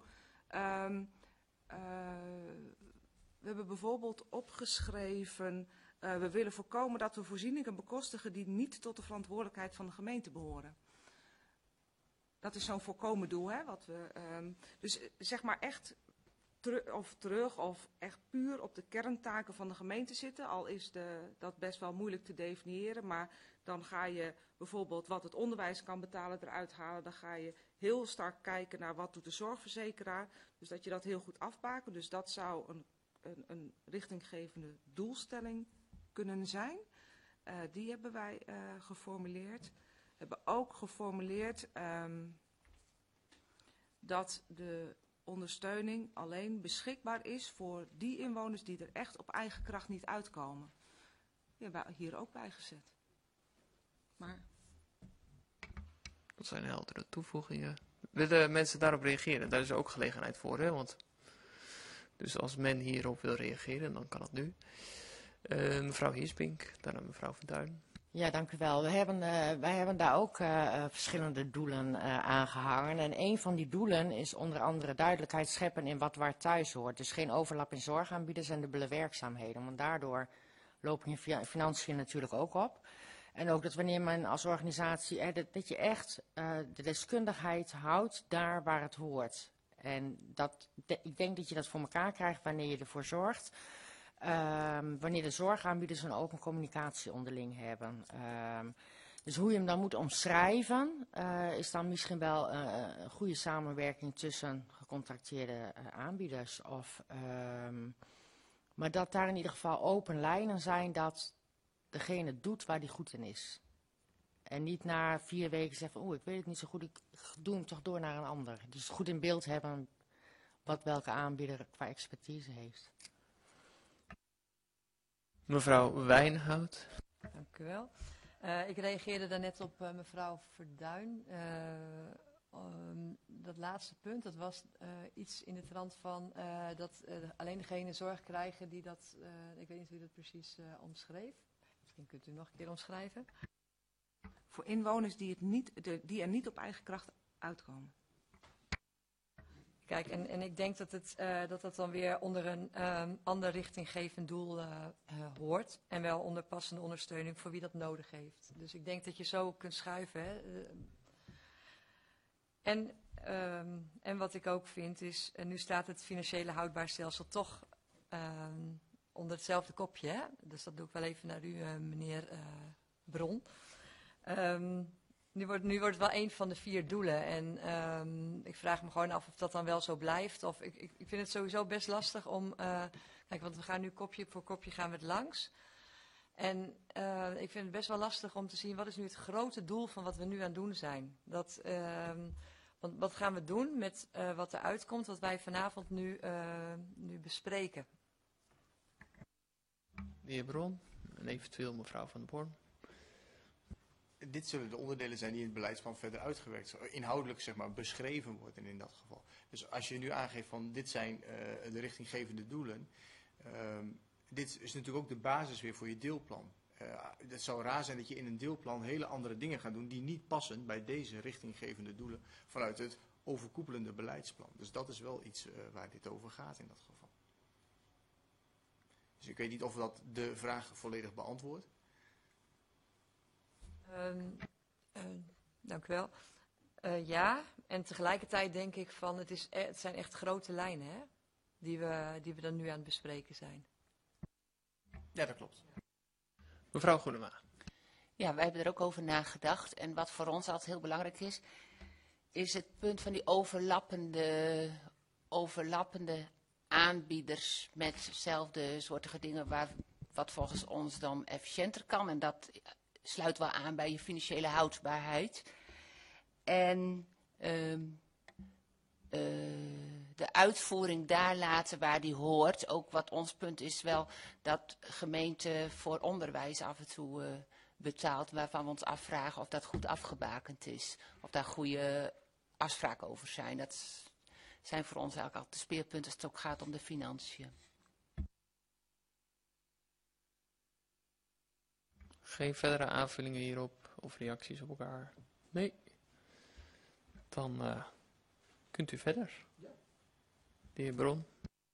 We hebben bijvoorbeeld opgeschreven, we willen voorkomen dat we voorzieningen bekostigen die niet tot de verantwoordelijkheid van de gemeente behoren. Dat is zo'n voorkomen doel, hè? Dus zeg maar echt terug of echt puur op de kerntaken van de gemeente zitten. Al is dat best wel moeilijk te definiëren, maar dan ga je bijvoorbeeld wat het onderwijs kan betalen eruit halen. Dan ga je heel sterk kijken naar wat doet de zorgverzekeraar. Dus dat je dat heel goed afbakent. Dus dat zou een richtinggevende doelstelling kunnen zijn. Die hebben wij geformuleerd. We hebben ook geformuleerd dat de ondersteuning alleen beschikbaar is voor die inwoners die er echt op eigen kracht niet uitkomen. Die hebben we hier ook bij gezet. Maar Dat zijn heldere toevoegingen. Willen mensen daarop reageren? Daar is ook gelegenheid voor, hè? Dus als men hierop wil reageren, dan kan dat nu. Mevrouw Heerspink, daarna mevrouw Van Duin. Ja, dank u wel. Wij hebben daar ook verschillende doelen aangehangen. En een van die doelen is onder andere duidelijkheid scheppen in wat waar thuis hoort. Dus geen overlap in zorgaanbieders en dubbele werkzaamheden. Want daardoor lopen je financiën natuurlijk ook op. En ook dat wanneer men als organisatie, dat je echt de deskundigheid houdt daar waar het hoort. En ik denk dat je dat voor elkaar krijgt wanneer je ervoor zorgt. Wanneer de zorgaanbieders een open communicatie onderling hebben. Dus hoe je hem dan moet omschrijven, is dan misschien wel een goede samenwerking tussen gecontracteerde aanbieders. Maar dat daar in ieder geval open lijnen zijn dat degene doet waar die goed in is. En niet na 4 weken zeggen van, ik weet het niet zo goed, ik doe hem toch door naar een ander. Dus goed in beeld hebben wat welke aanbieder qua expertise heeft. Mevrouw Wijnhout. Dank u wel. Ik reageerde daarnet op mevrouw Verduin. Dat laatste punt, dat was iets in de trant van dat alleen degenen zorg krijgen die dat, ik weet niet hoe u dat precies omschreef. Misschien kunt u nog een keer omschrijven. voor inwoners die er niet op eigen kracht uitkomen. Kijk, en ik denk dat dat dan weer onder een ander richtinggevend doel hoort. En wel onder passende ondersteuning voor wie dat nodig heeft. Dus ik denk dat je zo kunt schuiven. Hè. En wat ik ook vind is, nu staat het financiële houdbaar stelsel toch onder hetzelfde kopje. Hè? Dus dat doe ik wel even naar u, meneer Bron. Nu wordt het wel een van de 4 doelen en ik vraag me gewoon af of dat dan wel zo blijft. Of ik vind het sowieso best lastig om, kijk, want we gaan nu kopje voor kopje gaan we het langs. En ik vind het best wel lastig om te zien wat is nu het grote doel van wat we nu aan het doen zijn. Want wat gaan we doen met wat er uitkomt, wat wij vanavond nu bespreken. De heer Bron en eventueel mevrouw Van der Born. Dit zullen de onderdelen zijn die in het beleidsplan verder uitgewerkt, inhoudelijk zeg maar beschreven worden in dat geval. Dus als je nu aangeeft van dit zijn de richtinggevende doelen, dit is natuurlijk ook de basis weer voor je deelplan. Het zou raar zijn dat je in een deelplan hele andere dingen gaat doen die niet passen bij deze richtinggevende doelen vanuit het overkoepelende beleidsplan. Dus dat is wel iets waar dit over gaat in dat geval. Dus ik weet niet of dat de vraag volledig beantwoordt. Dank u wel. Ja, en tegelijkertijd denk ik van het zijn echt grote lijnen hè, die we dan nu aan het bespreken zijn. Ja, dat klopt. Mevrouw Groenema. Ja, wij hebben er ook over nagedacht. En wat voor ons altijd heel belangrijk is het punt van die overlappende aanbieders met dezelfde soortige dingen wat volgens ons dan efficiënter kan. En dat sluit wel aan bij je financiële houdbaarheid. En de uitvoering daar laten waar die hoort. Ook wat ons punt is wel dat gemeente voor onderwijs af en toe betaalt. Waarvan we ons afvragen of dat goed afgebakend is. Of daar goede afspraken over zijn. Dat zijn voor ons eigenlijk altijd de speerpunten als het ook gaat om de financiën. Geen verdere aanvullingen hierop of reacties op elkaar? Nee. Dan kunt u verder. De heer Bron.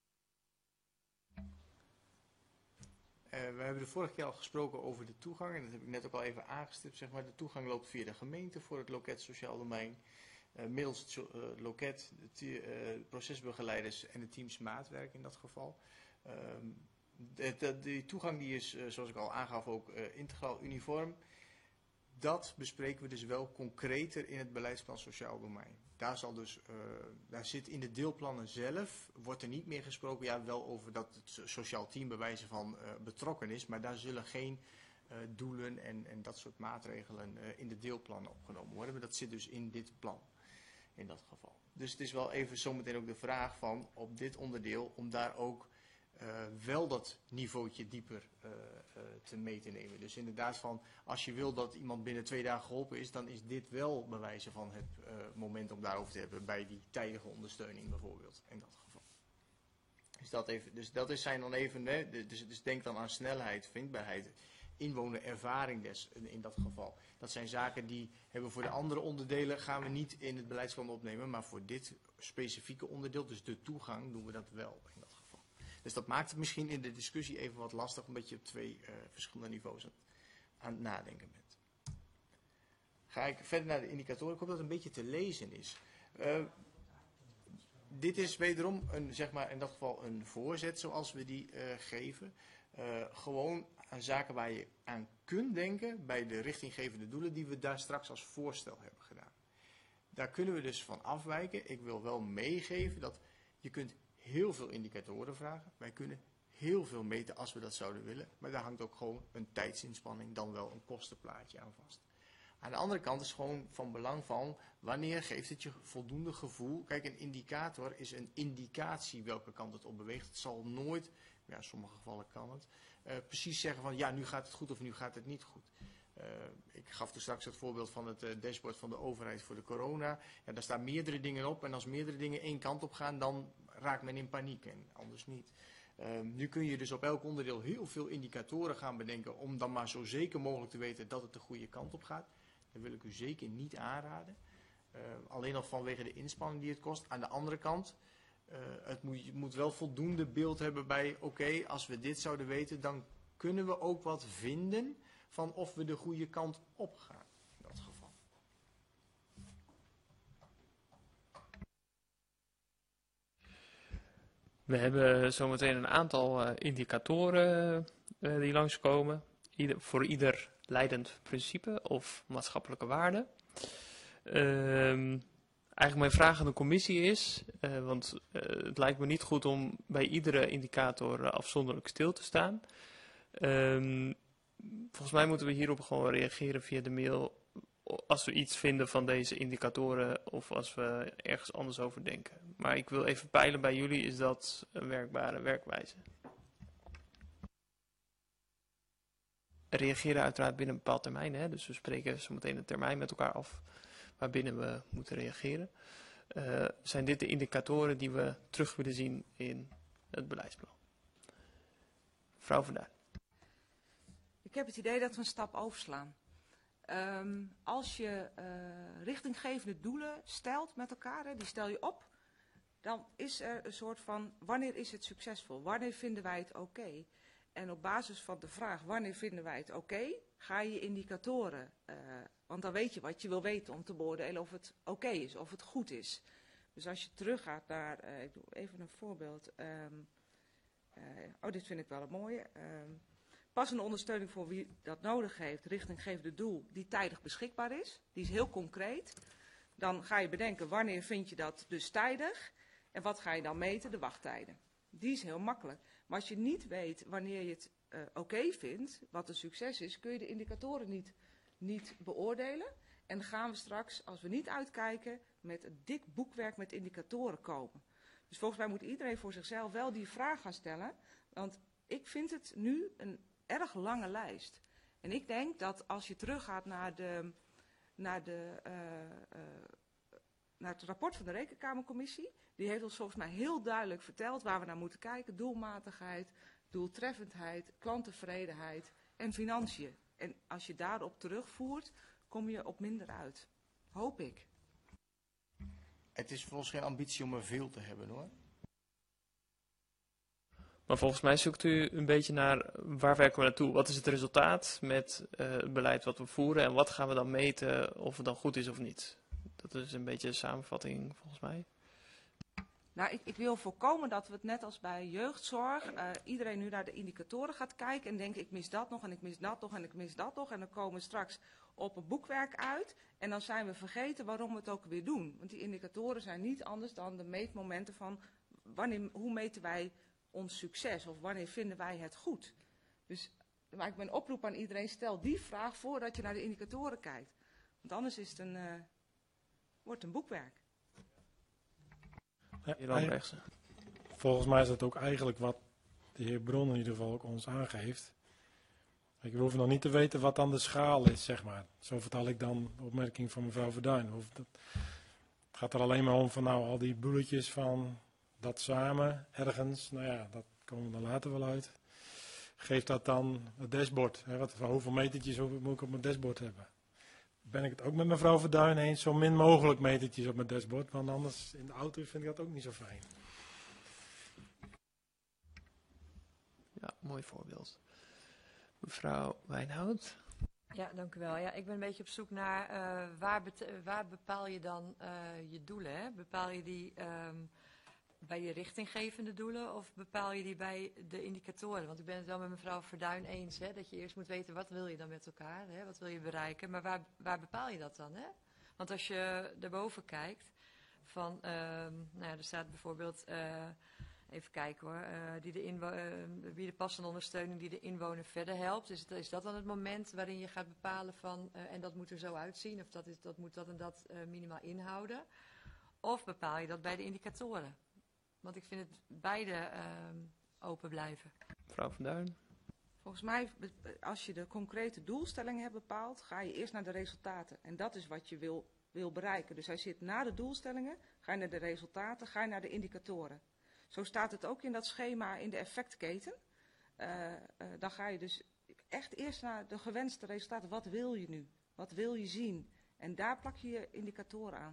We hebben de vorige keer al gesproken over de toegang. En dat heb ik net ook al even aangestipt. Zeg maar. De toegang loopt via de gemeente voor het loket Sociaal Domein. Middels het loket, de procesbegeleiders en de teams maatwerk in dat geval. Die toegang die is, zoals ik al aangaf, ook integraal uniform. Dat bespreken we dus wel concreter in het beleidsplan Sociaal Domein. Daar zit in de deelplannen zelf, wordt er niet meer gesproken, ja wel over dat het sociaal team bij wijze van betrokken is, maar daar zullen geen doelen en dat soort maatregelen in de deelplannen opgenomen worden. Maar dat zit dus in dit plan, in dat geval. Dus het is wel even zometeen ook de vraag van, op dit onderdeel, om daar ook wel dat niveautje dieper te mee te nemen. Dus inderdaad van, als je wil dat iemand binnen 2 dagen geholpen is, dan is dit wel bij wijze van het moment om daarover te hebben, bij die tijdige ondersteuning bijvoorbeeld, in dat geval. Dus dat zijn dan even, dus denk dan aan snelheid, vindbaarheid, inwonerervaring in dat geval. Dat zijn zaken die hebben voor de andere onderdelen, gaan we niet in het beleidsplan opnemen, maar voor dit specifieke onderdeel, dus de toegang, doen we dat wel in dat geval. Dus dat maakt het misschien in de discussie even wat lastig, omdat je op 2 verschillende niveaus aan het nadenken bent. Ga ik verder naar de indicatoren. Ik hoop dat het een beetje te lezen is. Dit is wederom in dat geval een voorzet zoals we die geven. Gewoon aan zaken waar je aan kunt denken bij de richtinggevende doelen die we daar straks als voorstel hebben gedaan. Daar kunnen we dus van afwijken. Ik wil wel meegeven dat je kunt heel veel indicatoren vragen. Wij kunnen heel veel meten als we dat zouden willen. Maar daar hangt ook gewoon een tijdsinspanning, dan wel een kostenplaatje aan vast. Aan de andere kant is gewoon van belang van wanneer geeft het je voldoende gevoel. Kijk, een indicator is een indicatie welke kant het op beweegt. Het zal nooit, ja, in sommige gevallen kan het, precies zeggen van ja, nu gaat het goed of nu gaat het niet goed. Ik gaf dus straks het voorbeeld van het dashboard van de overheid voor de corona. Ja, daar staan meerdere dingen op en als meerdere dingen één kant op gaan, dan raakt men in paniek en anders niet. Nu kun je dus op elk onderdeel heel veel indicatoren gaan bedenken om dan maar zo zeker mogelijk te weten dat het de goede kant op gaat. Dat wil ik u zeker niet aanraden. Alleen al vanwege de inspanning die het kost. Aan de andere kant, je moet wel voldoende beeld hebben bij oké, als we dit zouden weten, dan kunnen we ook wat vinden van of we de goede kant op gaan. In dat geval. We hebben zometeen een aantal indicatoren die langskomen. Voor ieder leidend principe of maatschappelijke waarde. Eigenlijk mijn vraag aan de commissie is, want het lijkt me niet goed om bij iedere indicator afzonderlijk stil te staan. Volgens mij moeten we hierop gewoon reageren via de mail als we iets vinden van deze indicatoren of als we ergens anders over denken. Maar ik wil even peilen bij jullie, is dat een werkbare werkwijze? Reageren uiteraard binnen een bepaald termijn, hè? Dus we spreken zo meteen een termijn met elkaar af waarbinnen we moeten reageren. Zijn dit de indicatoren die we terug willen zien in het beleidsplan? Mevrouw Van Duin. Ik heb het idee dat we een stap overslaan. Als je richtinggevende doelen stelt met elkaar, hè, die stel je op, dan is er een soort van, wanneer is het succesvol? Wanneer vinden wij het oké? En op basis van de vraag, wanneer vinden wij het oké, ga je indicatoren, want dan weet je wat je wil weten om te beoordelen of het oké is, of het goed is. Dus als je teruggaat naar, ik doe even een voorbeeld, dit vind ik wel een mooie. Passende ondersteuning voor wie dat nodig heeft, richtinggevende doel die tijdig beschikbaar is. Die is heel concreet. Dan ga je bedenken wanneer vind je dat dus tijdig en wat ga je dan meten, de wachttijden. Die is heel makkelijk. Maar als je niet weet wanneer je het oké vindt, wat een succes is, kun je de indicatoren niet beoordelen. En dan gaan we straks, als we niet uitkijken, met een dik boekwerk met indicatoren komen. Dus volgens mij moet iedereen voor zichzelf wel die vraag gaan stellen. Want ik vind het nu een erg lange lijst. En ik denk dat als je teruggaat naar het rapport van de Rekenkamercommissie, die heeft ons volgens mij heel duidelijk verteld waar we naar moeten kijken. Doelmatigheid, doeltreffendheid, klanttevredenheid en financiën. En als je daarop terugvoert, kom je op minder uit. Hoop ik. Het is voor ons geen ambitie om er veel te hebben, hoor. Maar volgens mij zoekt u een beetje naar waar werken we naartoe? Wat is het resultaat met het beleid wat we voeren en wat gaan we dan meten of het dan goed is of niet? Dat is een beetje de samenvatting volgens mij. Nou, ik wil voorkomen dat we het net als bij jeugdzorg, iedereen nu naar de indicatoren gaat kijken en denkt ik mis dat nog en ik mis dat nog en ik mis dat nog. En dan komen we straks op een boekwerk uit en dan zijn we vergeten waarom we het ook weer doen. Want die indicatoren zijn niet anders dan de meetmomenten van hoe meten wij ons succes of wanneer vinden wij het goed. Dus maar ik ben oproep aan iedereen, stel die vraag voordat je naar de indicatoren kijkt. Want anders is het wordt een boekwerk. Ja, volgens mij is dat ook eigenlijk wat de heer Bron in ieder geval ook ons aangeeft. We hoeven nog niet te weten wat dan de schaal is, zeg maar. Zo vertaal ik dan de opmerking van mevrouw Verduin. Het gaat er alleen maar om van nou al die bulletjes van dat samen ergens. Nou ja, dat komen we dan later wel uit. Geeft dat dan het dashboard. Hè, hoeveel metertjes moet ik op mijn dashboard hebben? Ben ik het ook met mevrouw Verduin eens, zo min mogelijk metertjes op mijn dashboard, want anders in de auto vind ik dat ook niet zo fijn. Ja, mooi voorbeeld. Mevrouw Wijnhout. Ja, dank u wel. Ja, ik ben een beetje op zoek naar waar bepaal je dan je doelen? Hè? Bepaal je die bij je richtinggevende doelen of bepaal je die bij de indicatoren? Want ik ben het wel met mevrouw Verduin eens, hè, dat je eerst moet weten wat wil je dan met elkaar, hè? Wat wil je bereiken, maar waar bepaal je dat dan? Hè? Want als je daarboven kijkt, van, nou ja, er staat bijvoorbeeld, even kijken hoor, wie de passende ondersteuning die de inwoner verder helpt. Is dat dan het moment waarin je gaat bepalen van, en dat moet er zo uitzien, of dat moet dat en dat minimaal inhouden? Of bepaal je dat bij de indicatoren? Want ik vind het beide open blijven. Mevrouw Van Duin. Volgens mij, als je de concrete doelstellingen hebt bepaald, ga je eerst naar de resultaten. En dat is wat je wil bereiken. Dus hij zit na de doelstellingen, ga je naar de resultaten, ga je naar de indicatoren. Zo staat het ook in dat schema in de effectketen. Dan ga je dus echt eerst naar de gewenste resultaten. Wat wil je nu? Wat wil je zien? En daar plak je je indicatoren aan.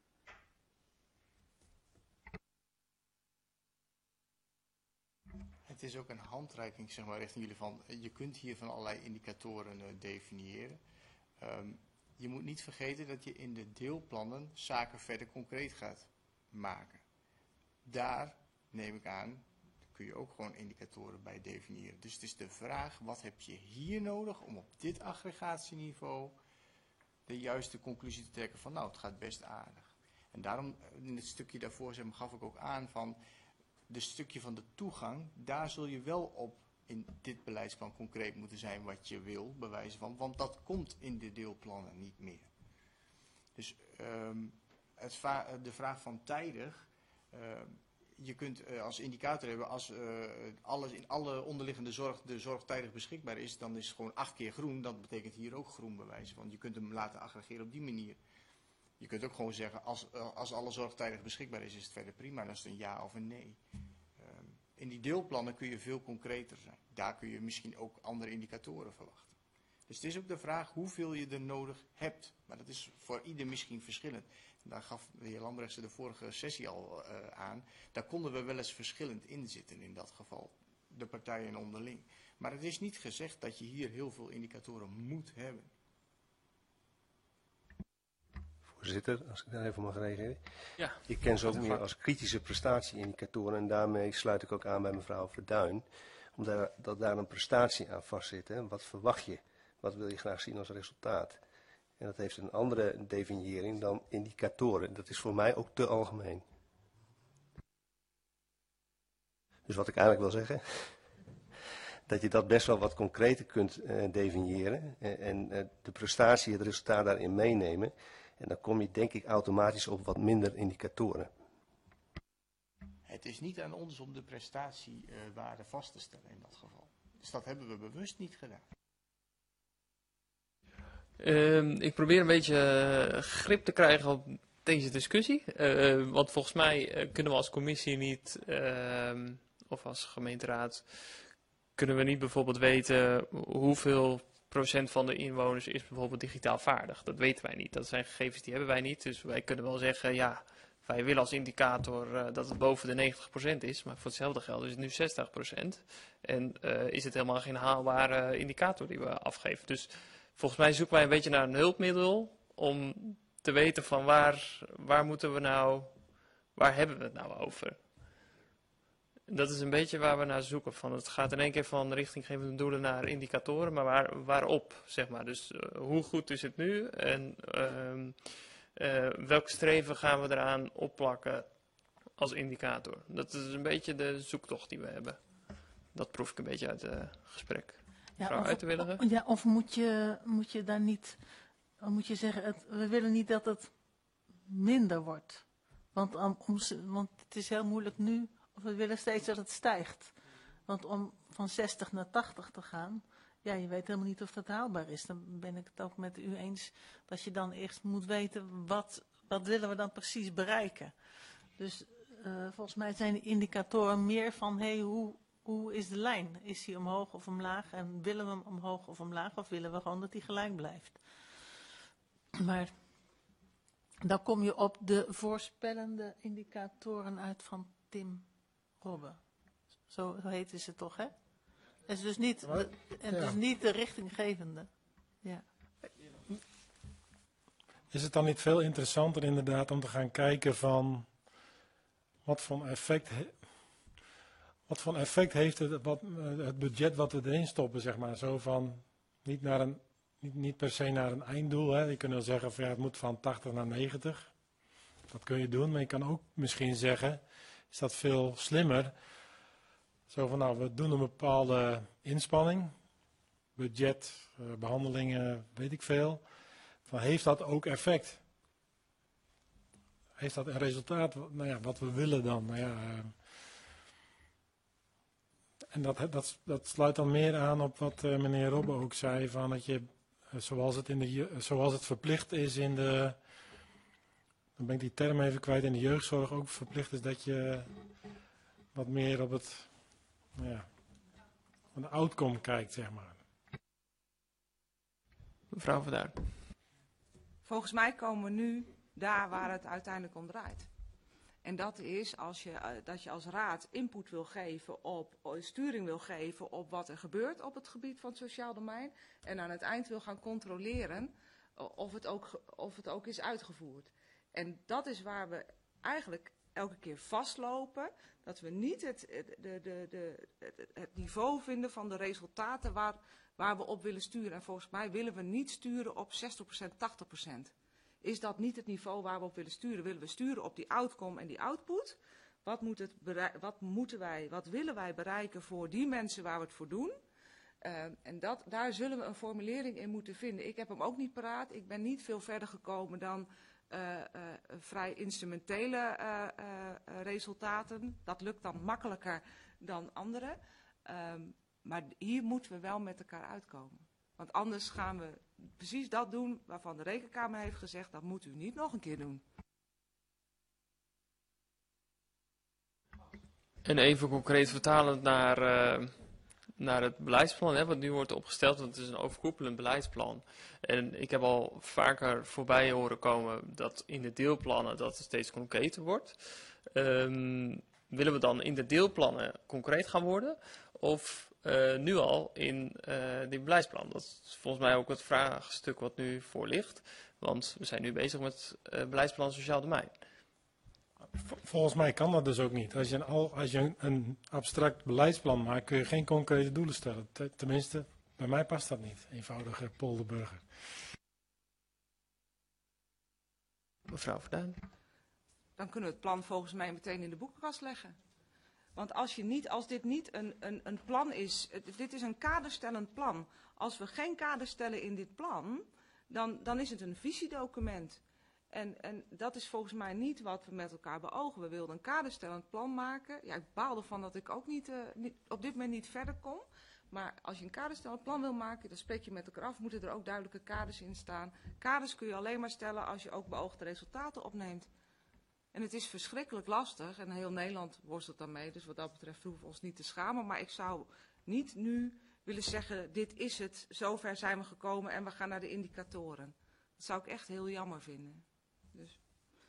Het is ook een handreiking, zeg maar, richting jullie van, je kunt hier van allerlei indicatoren definiëren. Je moet niet vergeten dat je in de deelplannen zaken verder concreet gaat maken. Daar, neem ik aan, kun je ook gewoon indicatoren bij definiëren. Dus het is de vraag, wat heb je hier nodig om op dit aggregatieniveau de juiste conclusie te trekken van, nou, het gaat best aardig. En daarom, in het stukje daarvoor gaf ik ook aan van, de stukje van de toegang, daar zul je wel op in dit beleidsplan concreet moeten zijn wat je wil, bewijzen van, want dat komt in de deelplannen niet meer. Dus de vraag van tijdig, je kunt als indicator hebben, als alles in alle onderliggende zorg, de zorg tijdig beschikbaar is, dan is het gewoon 8 keer groen, dat betekent hier ook groen bewijzen, want je kunt hem laten aggregeren op die manier. Je kunt ook gewoon zeggen, als alle zorg tijdig beschikbaar is, is het verder prima. Dan is het een ja of een nee. In die deelplannen kun je veel concreter zijn. Daar kun je misschien ook andere indicatoren verwachten. Dus het is ook de vraag hoeveel je er nodig hebt. Maar dat is voor ieder misschien verschillend. En daar gaf de heer Lambrechtse de vorige sessie al aan. Daar konden we wel eens verschillend in zitten in dat geval. De partijen onderling. Maar het is niet gezegd dat je hier heel veel indicatoren moet hebben. Voorzitter, als ik daar even mag reageren. Ja. Ik ken ze ook meer als kritische prestatieindicatoren en daarmee sluit ik ook aan bij mevrouw Verduin. Omdat daar een prestatie aan vastzit. Hè. Wat verwacht je? Wat wil je graag zien als resultaat? En dat heeft een andere definiëring dan indicatoren. Dat is voor mij ook te algemeen. Dus wat ik eigenlijk wil zeggen, dat je dat best wel wat concreter kunt definiëren en de prestatie, het resultaat daarin meenemen. En dan kom je denk ik automatisch op wat minder indicatoren. Het is niet aan ons om de prestatiewaarde vast te stellen in dat geval. Dus dat hebben we bewust niet gedaan. Ik probeer een beetje grip te krijgen op deze discussie. Want volgens mij kunnen we als commissie niet, of als gemeenteraad, kunnen we niet bijvoorbeeld weten hoeveel procent van de inwoners is bijvoorbeeld digitaal vaardig. Dat weten wij niet. Dat zijn gegevens die hebben wij niet. Dus wij kunnen wel zeggen, ja, wij willen als indicator dat het boven de 90% is. Maar voor hetzelfde geld is het nu 60%. En is het helemaal geen haalbare indicator die we afgeven. Dus volgens mij zoeken wij een beetje naar een hulpmiddel om te weten van waar moeten we nou, waar hebben we het nou over? Dat is een beetje waar we naar zoeken. Van het gaat in één keer van richtinggevende doelen naar indicatoren, maar waarop, zeg maar. Dus hoe goed is het nu en welke streven gaan we eraan opplakken als indicator? Dat is een beetje de zoektocht die we hebben. Dat proef ik een beetje uit het gesprek. Mevrouw Uiterwilligen? Ja, of moet je daar niet, moet je zeggen, we willen niet dat het minder wordt. Want het is heel moeilijk nu, of we willen steeds dat het stijgt. Want om van 60 naar 80 te gaan, ja, je weet helemaal niet of dat haalbaar is. Dan ben ik het ook met u eens dat je dan eerst moet weten, wat willen we dan precies bereiken. Dus volgens mij zijn de indicatoren meer van, hoe is de lijn? Is die omhoog of omlaag? En willen we hem omhoog of omlaag? Of willen we gewoon dat die gelijk blijft? Maar dan kom je op de voorspellende indicatoren uit van Tim Robbe. Zo heten ze toch, hè? Het is dus niet, is niet de richtinggevende. Ja. Is het dan niet veel interessanter inderdaad om te gaan kijken van wat voor effect heeft het budget wat we erin stoppen, zeg maar. Zo van niet per se naar een einddoel. Hè. Je kunt wel zeggen van het moet van 80 naar 90. Dat kun je doen, maar je kan ook misschien zeggen, is dat veel slimmer. Zo van we doen een bepaalde inspanning, budget, behandelingen, weet ik veel. Van, heeft dat ook effect? Heeft dat een resultaat, wat we willen dan? En dat sluit dan meer aan op wat meneer Robbe ook zei, van dat je, zoals het verplicht is in de, dan ben ik die term even kwijt, in de jeugdzorg ook verplicht is dat je wat meer op het, van de outcome kijkt, zeg maar. Mevrouw Van Duin. Volgens mij komen we nu daar waar het uiteindelijk om draait. En dat is dat je als raad input wil geven sturing wil geven op wat er gebeurt op het gebied van het sociaal domein. En aan het eind wil gaan controleren of het ook is uitgevoerd. En dat is waar we eigenlijk elke keer vastlopen. Dat we niet het niveau vinden van de resultaten waar we op willen sturen. En volgens mij willen we niet sturen op 60%, 80%. Is dat niet het niveau waar we op willen sturen? Willen we sturen op die outcome en die output? Wat willen wij bereiken voor die mensen waar we het voor doen? En daar zullen we een formulering in moeten vinden. Ik heb hem ook niet paraat. Ik ben niet veel verder gekomen dan vrij instrumentele resultaten. Dat lukt dan makkelijker dan andere. Maar hier moeten we wel met elkaar uitkomen. Want anders gaan we precies dat doen waarvan de Rekenkamer heeft gezegd, dat moet u niet nog een keer doen. En even concreet vertalend naar het beleidsplan, wat nu wordt opgesteld, want het is een overkoepelend beleidsplan. En ik heb al vaker voorbij horen komen dat in de deelplannen dat het steeds concreter wordt. Willen we dan in de deelplannen concreet gaan worden? Of nu al in die beleidsplan? Dat is volgens mij ook het vraagstuk wat nu voor ligt. Want we zijn nu bezig met beleidsplan sociaal domein. Volgens mij kan dat dus ook niet. Als je een abstract beleidsplan maakt, kun je geen concrete doelen stellen. Tenminste, bij mij past dat niet. Eenvoudige polderburger. Mevrouw Van Duin. Dan kunnen we het plan volgens mij meteen in de boekenkast leggen. Want als dit niet een plan is, dit is een kaderstellend plan. Als we geen kader stellen in dit plan, dan is het een visiedocument. En dat is volgens mij niet wat we met elkaar beogen. We wilden een kaderstellend plan maken. Ja, ik baal ervan dat ik ook niet op dit moment niet verder kom. Maar als je een kaderstellend plan wil maken, dan spreek je met elkaar af. Moeten er ook duidelijke kaders in staan. Kaders kun je alleen maar stellen als je ook beoogde resultaten opneemt. En het is verschrikkelijk lastig. En heel Nederland worstelt daarmee. Dus wat dat betreft hoeven we ons niet te schamen. Maar ik zou niet nu willen zeggen, dit is het, zover zijn we gekomen en we gaan naar de indicatoren. Dat zou ik echt heel jammer vinden. Dus.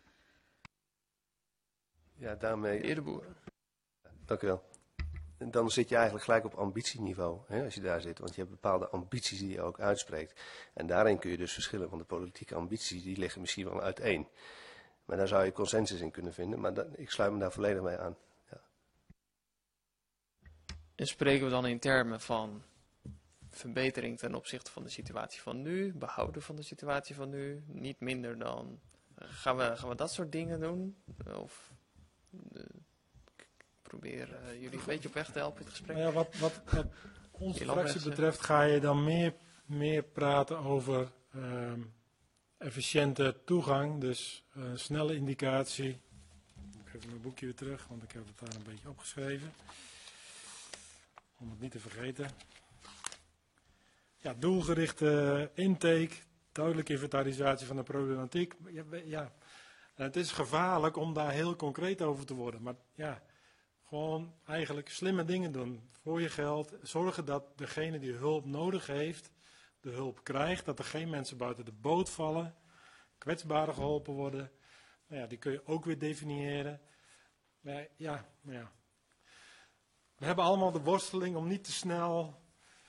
Ja, daarmee... De Boer. Dank u wel. En dan zit je eigenlijk gelijk op ambitieniveau, hè, als je daar zit. Want je hebt bepaalde ambities die je ook uitspreekt. En daarin kun je dus verschillen, want de politieke ambities die liggen misschien wel uiteen. Maar daar zou je consensus in kunnen vinden, maar ik sluit me daar volledig mee aan. Ja. En spreken we dan in termen van verbetering ten opzichte van de situatie van nu, behouden van de situatie van nu, niet minder dan... Gaan we dat soort dingen doen? Of ik probeer jullie een beetje op weg te helpen in het gesprek? Nou ja, wat onze fractie betreft ga je dan meer praten over efficiënte toegang, dus snelle indicatie. Ik geef mijn boekje weer terug, want ik heb het daar een beetje opgeschreven. Om het niet te vergeten. Ja, doelgerichte intake, duidelijke inventarisatie van de problematiek. Ja, het is gevaarlijk om daar heel concreet over te worden. Maar ja, gewoon eigenlijk slimme dingen doen voor je geld. Zorgen dat degene die hulp nodig heeft, de hulp krijgt. Dat er geen mensen buiten de boot vallen. Kwetsbaren geholpen worden. Nou ja, die kun je ook weer definiëren. Maar ja. We hebben allemaal de worsteling om niet te snel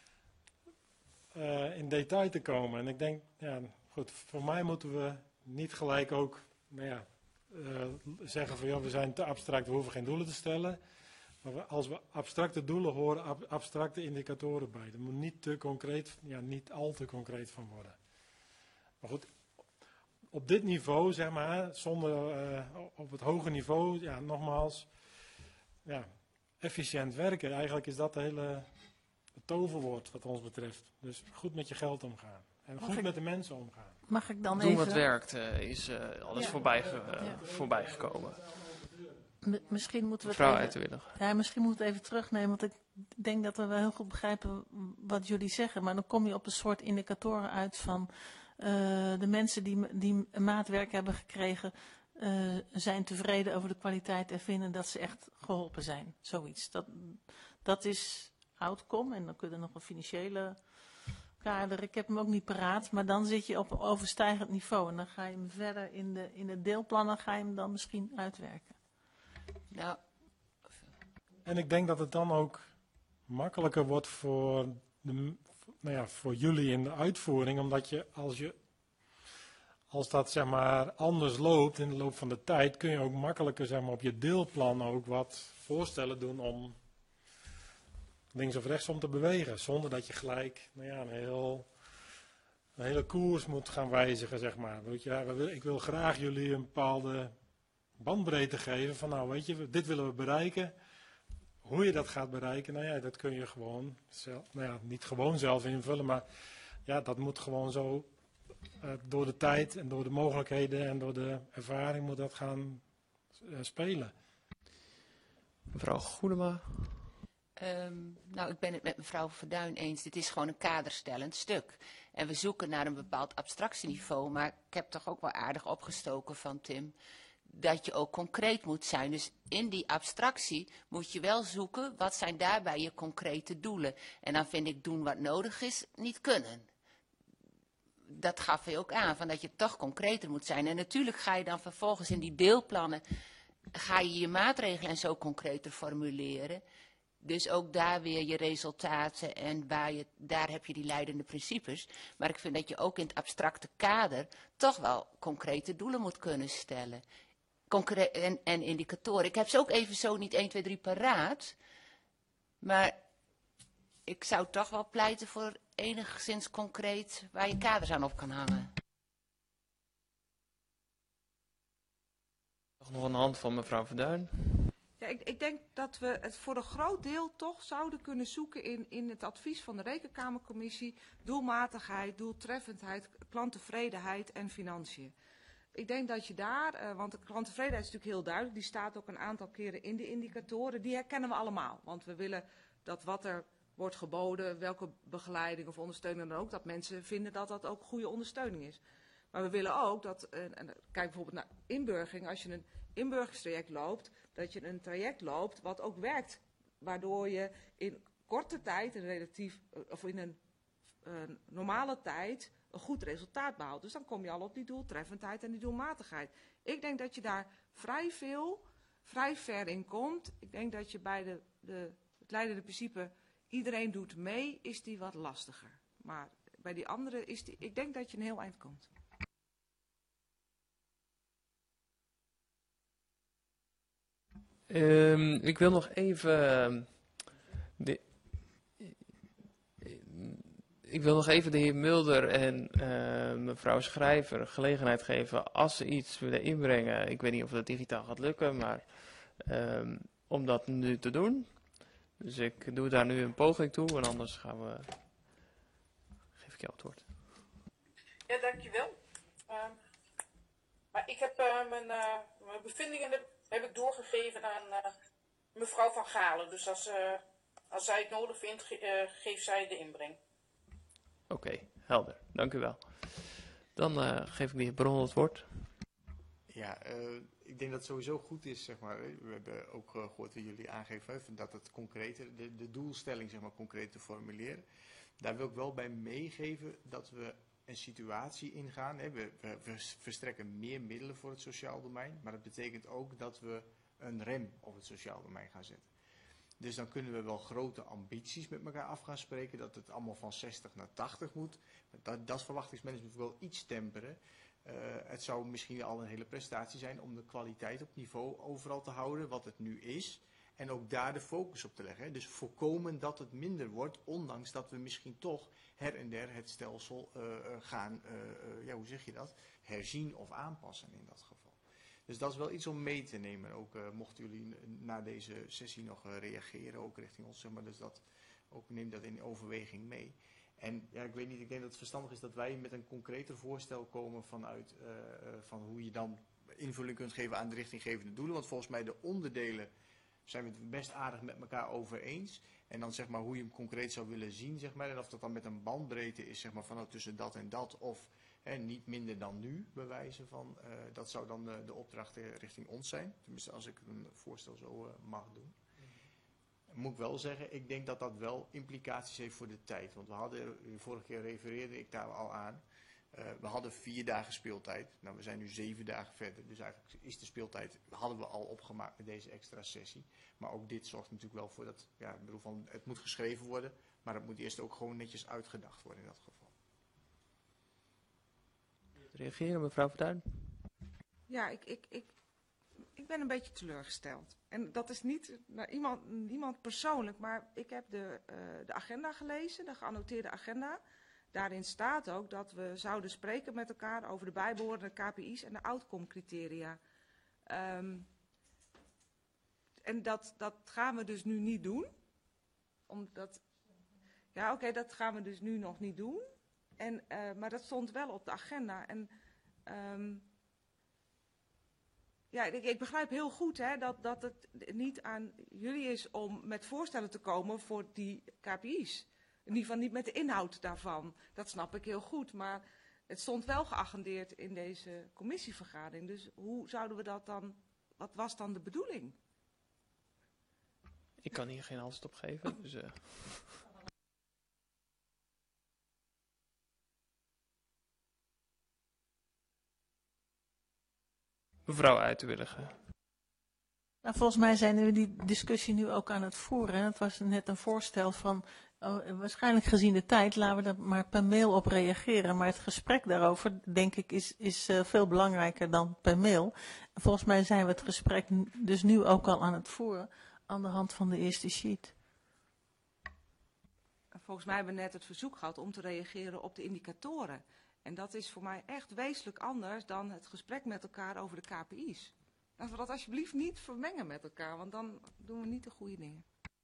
in detail te komen. En ik denk, ja, goed, voor mij moeten we niet gelijk ook zeggen van ja, we zijn te abstract, we hoeven geen doelen te stellen. Maar als we abstracte doelen horen, abstracte indicatoren bij. Dat moet niet te concreet, niet al te concreet van worden. Maar goed, op dit niveau, zeg maar, op het hoge niveau, ja, nogmaals, ja, efficiënt werken. Eigenlijk is dat het toverwoord wat ons betreft. Dus goed met je geld omgaan. En goed met de mensen omgaan. Mag ik dan Doen even... wat werkt is alles voorbij gekomen. Misschien moeten we Mevrouw het Uiterwillig. Ja, misschien moeten we het even terugnemen, want ik denk dat we wel heel goed begrijpen wat jullie zeggen. Maar dan kom je op een soort indicatoren uit van de mensen die maatwerk hebben gekregen, zijn tevreden over de kwaliteit en vinden dat ze echt geholpen zijn. Zoiets. Dat is outcome en dan kun je nog een financiële kader. Ik heb hem ook niet paraat, maar dan zit je op een overstijgend niveau. En dan ga je hem verder in de deelplannen ga je hem dan misschien uitwerken. Nou. En ik denk dat het dan ook makkelijker wordt voor jullie in de uitvoering, omdat als dat zeg maar anders loopt in de loop van de tijd, kun je ook makkelijker zeg maar op je deelplan ook wat voorstellen doen om links of rechtsom te bewegen, zonder dat je gelijk een hele koers moet gaan wijzigen, zeg maar. Ik wil graag jullie een bepaalde bandbreedte geven van nou weet je, dit willen we bereiken. Hoe je dat gaat bereiken, dat kun je gewoon niet gewoon zelf invullen, maar ja, dat moet gewoon zo door de tijd en door de mogelijkheden en door de ervaring moet dat gaan spelen. Mevrouw Goedema. Nou, ik ben het met mevrouw Verduin eens. Dit is gewoon een kaderstellend stuk. En we zoeken naar een bepaald abstractieniveau, maar ik heb toch ook wel aardig opgestoken van Tim, dat je ook concreet moet zijn. Dus in die abstractie moet je wel zoeken, wat zijn daarbij je concrete doelen. En dan vind ik doen wat nodig is, niet kunnen. Dat gaf hij ook aan, van dat je toch concreter moet zijn. En natuurlijk ga je dan vervolgens in die deelplannen, ga je je maatregelen en zo concreter formuleren. Dus ook daar weer je resultaten en daar heb je die leidende principes. Maar ik vind dat je ook in het abstracte kader toch wel concrete doelen moet kunnen stellen. En indicatoren. Ik heb ze ook even zo niet 1, 2, 3 paraat. Maar ik zou toch wel pleiten voor enigszins concreet waar je kaders aan op kan hangen. Nog een hand van mevrouw Verduin. Ja, ik denk dat we het voor een groot deel toch zouden kunnen zoeken in het advies van de Rekenkamercommissie. Doelmatigheid, doeltreffendheid, klanttevredenheid en financiën. Ik denk dat je daar, want de klanttevredenheid is natuurlijk heel duidelijk, die staat ook een aantal keren in de indicatoren. Die herkennen we allemaal, want we willen dat wat er wordt geboden, welke begeleiding of ondersteuning dan ook, dat mensen vinden dat dat ook goede ondersteuning is. Maar we willen ook dat, kijk bijvoorbeeld naar inburgering, als je een inburgeringstraject loopt, dat je een traject loopt wat ook werkt, waardoor je in korte tijd, of in een normale tijd, een goed resultaat behaalt. Dus dan kom je al op die doeltreffendheid en die doelmatigheid. Ik denk dat je daar vrij ver in komt. Ik denk dat je bij het leidende principe, iedereen doet mee, is die wat lastiger. Maar bij die andere ik denk dat je een heel eind komt. Ik wil nog even de heer Mulder en mevrouw Schrijver gelegenheid geven als ze iets willen inbrengen. Ik weet niet of dat digitaal gaat lukken, maar om dat nu te doen. Dus ik doe daar nu een poging toe en anders geef ik jou het woord. Ja, dankjewel. Maar ik heb mijn bevindingen heb ik doorgegeven aan mevrouw Van Galen. Dus als zij het nodig vindt, geeft zij de inbreng. Oké, helder. Dank u wel. Dan geef ik de heer Bron het woord. Ja, ik denk dat het sowieso goed is, zeg maar. We hebben ook gehoord wat jullie aangeven, dat het concreter, de doelstelling, zeg maar, concreet te formuleren. Daar wil ik wel bij meegeven dat we een situatie ingaan. Hè. We verstrekken meer middelen voor het sociaal domein, maar dat betekent ook dat we een rem op het sociaal domein gaan zetten. Dus dan kunnen we wel grote ambities met elkaar af gaan spreken, dat het allemaal van 60 naar 80 moet. Dat verwachtingsmanagement wil iets temperen. Het zou misschien al een hele prestatie zijn om de kwaliteit op niveau overal te houden, wat het nu is. En ook daar de focus op te leggen. Hè. Dus voorkomen dat het minder wordt, ondanks dat we misschien toch her en der het stelsel gaan, hoe zeg je dat, herzien of aanpassen in dat geval. Dus dat is wel iets om mee te nemen. Ook mochten jullie na deze sessie nog reageren, ook richting ons, zeg maar. Dus neem dat in overweging mee. En ja, ik weet niet, ik denk dat het verstandig is dat wij met een concreter voorstel komen vanuit van hoe je dan invulling kunt geven aan de richtinggevende doelen. Want volgens mij de onderdelen zijn we het best aardig met elkaar over eens. En dan zeg maar hoe je hem concreet zou willen zien, zeg maar. En of dat dan met een bandbreedte is, zeg maar, van tussen dat en dat. Of niet minder dan nu, bewijzen van. Dat zou dan de opdracht richting ons zijn. Tenminste, als ik een voorstel zo mag doen. Moet ik wel zeggen, ik denk dat dat wel implicaties heeft voor de tijd. Want we hadden, vorige keer refereerde ik daar al aan. We hadden 4 dagen speeltijd. Nou, we zijn nu 7 dagen verder. Dus eigenlijk is de speeltijd, hadden we al opgemaakt met deze extra sessie. Maar ook dit zorgt natuurlijk wel voor dat, ja, ik bedoel van, het moet geschreven worden. Maar het moet eerst ook gewoon netjes uitgedacht worden in dat geval. Reageren, mevrouw Verduin? Ja, ik ben een beetje teleurgesteld. En dat is niet naar iemand persoonlijk, maar ik heb de agenda gelezen, de geannoteerde agenda. Daarin staat ook dat we zouden spreken met elkaar over de bijbehorende KPI's en de outcome-criteria. En dat gaan we dus nu niet doen. Omdat, ja, oké, dat gaan we dus nu nog niet doen. Maar dat stond wel op de agenda. En ja, ik begrijp heel goed dat het niet aan jullie is om met voorstellen te komen voor die KPI's. In ieder geval niet met de inhoud daarvan. Dat snap ik heel goed. Maar het stond wel geagendeerd in deze commissievergadering. Dus hoe zouden we dat dan, wat was dan de bedoeling? Ik kan hier geen antwoord op geven. Dus, mevrouw Uiterwilligen. Nou, volgens mij zijn we die discussie nu ook aan het voeren. Het was net een voorstel van, waarschijnlijk gezien de tijd, laten we er maar per mail op reageren. Maar het gesprek daarover, denk ik, is veel belangrijker dan per mail. En volgens mij zijn we het gesprek dus nu ook al aan het voeren aan de hand van de eerste sheet. Volgens mij hebben we net het verzoek gehad om te reageren op de indicatoren. En dat is voor mij echt wezenlijk anders dan het gesprek met elkaar over de KPI's. Laten we dat alsjeblieft niet vermengen met elkaar, want dan doen we niet de goede dingen.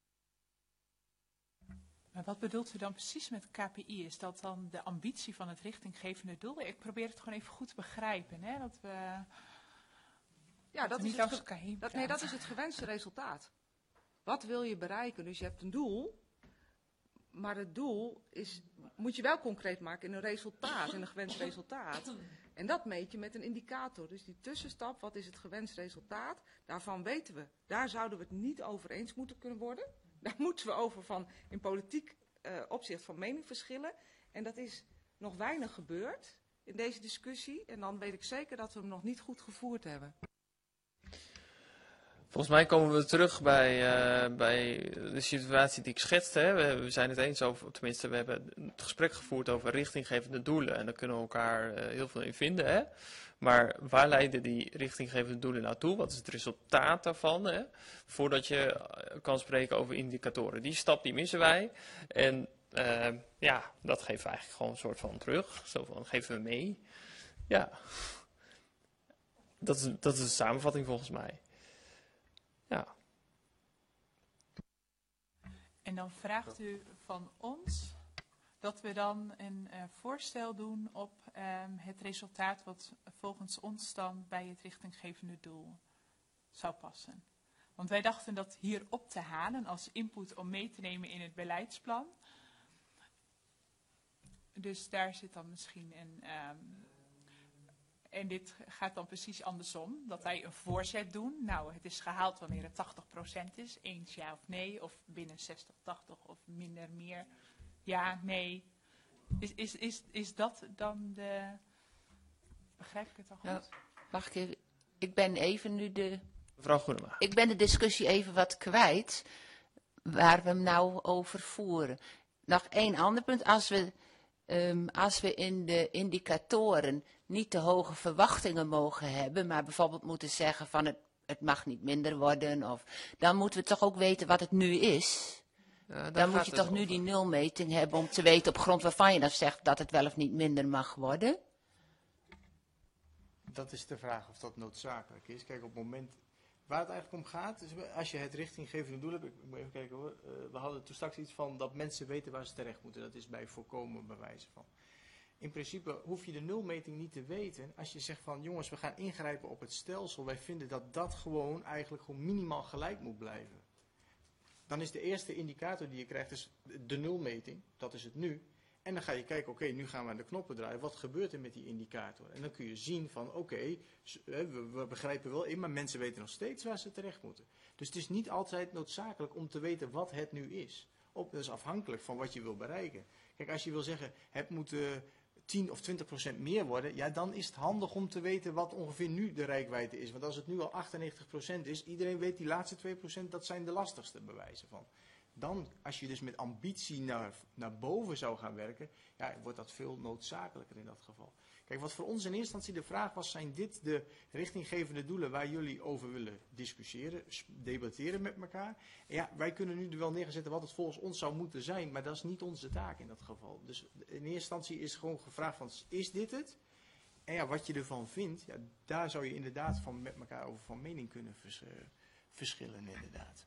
Maar wat bedoelt u dan precies met KPI? Is dat dan de ambitie van het richtinggevende doel? Ik probeer het gewoon even goed te begrijpen. Hè? Dat we, ja, dat is elkaar heen praten. dat is het gewenste resultaat. Wat wil je bereiken? Dus je hebt een doel, maar het doel moet je wel concreet maken in een resultaat, in een gewenst resultaat. En dat meet je met een indicator. Dus die tussenstap, wat is het gewenst resultaat? Daarvan weten we, daar zouden we het niet over eens moeten kunnen worden. Daar moeten we over van in politiek opzicht van mening verschillen. En dat is nog weinig gebeurd in deze discussie. En dan weet ik zeker dat we hem nog niet goed gevoerd hebben. Volgens mij komen we terug bij de situatie die ik schetste. Hè. We zijn het eens over, tenminste we hebben het gesprek gevoerd over richtinggevende doelen. En daar kunnen we elkaar heel veel in vinden. Hè. Maar waar leiden die richtinggevende doelen naartoe? Wat is het resultaat daarvan? Hè? Voordat je kan spreken over indicatoren. Die stap die missen wij. En ja, dat geven we eigenlijk gewoon een soort van terug. Zo van, geven we mee. Ja, dat is de samenvatting volgens mij. Ja. En dan vraagt u van ons dat we dan een voorstel doen op het resultaat wat volgens ons dan bij het richtinggevende doel zou passen. Want wij dachten dat hier op te halen als input om mee te nemen in het beleidsplan. Dus daar zit dan misschien een... En dit gaat dan precies andersom, dat wij een voorzet doen. Nou, het is gehaald wanneer het 80% is, eens ja of nee, of binnen 60, 80 of minder, meer, ja, nee. Is dat dan de... Begrijp ik het al goed? Nou, mag ik even... Ik ben even nu de... Mevrouw Groenema. Ik ben de discussie even wat kwijt, waar we hem nou over voeren. Nog één ander punt, als we in de indicatoren niet te hoge verwachtingen mogen hebben, maar bijvoorbeeld moeten zeggen van het mag niet minder worden, of dan moeten we toch ook weten wat het nu is. Dan moet je toch nu die nulmeting hebben om te weten op grond waarvan je dan zegt dat het wel of niet minder mag worden? Dat is de vraag of dat noodzakelijk is. Kijk, op het moment waar het eigenlijk om gaat, is als je het richtinggevende doel hebt, ik moet even kijken hoor, we hadden toen straks iets van dat mensen weten waar ze terecht moeten. Dat is bij voorkomen bewijzen van. In principe hoef je de nulmeting niet te weten als je zegt van jongens, we gaan ingrijpen op het stelsel. Wij vinden dat dat gewoon eigenlijk gewoon minimaal gelijk moet blijven. Dan is de eerste indicator die je krijgt is de nulmeting. Dat is het nu. En dan ga je kijken, oké, nu gaan we aan de knoppen draaien. Wat gebeurt er met die indicator? En dan kun je zien van, oké, we begrijpen wel in, maar mensen weten nog steeds waar ze terecht moeten. Dus het is niet altijd noodzakelijk om te weten wat het nu is. Dat is afhankelijk van wat je wil bereiken. Kijk, als je wil zeggen, het moet 10 of 20% meer worden, ja, dan is het handig om te weten wat ongeveer nu de reikwijdte is. Want als het nu al 98% is, iedereen weet die laatste 2%, dat zijn de lastigste bewijzen van. Dan, als je dus met ambitie naar boven zou gaan werken, ja, wordt dat veel noodzakelijker in dat geval. Kijk, wat voor ons in eerste instantie de vraag was, zijn dit de richtinggevende doelen waar jullie over willen discussiëren, debatteren met elkaar? En ja, wij kunnen nu er wel neerzetten wat het volgens ons zou moeten zijn, maar dat is niet onze taak in dat geval. Dus in eerste instantie is gewoon gevraagd van, is dit het? En ja, wat je ervan vindt, ja, daar zou je inderdaad van met elkaar over van mening kunnen verschillen inderdaad.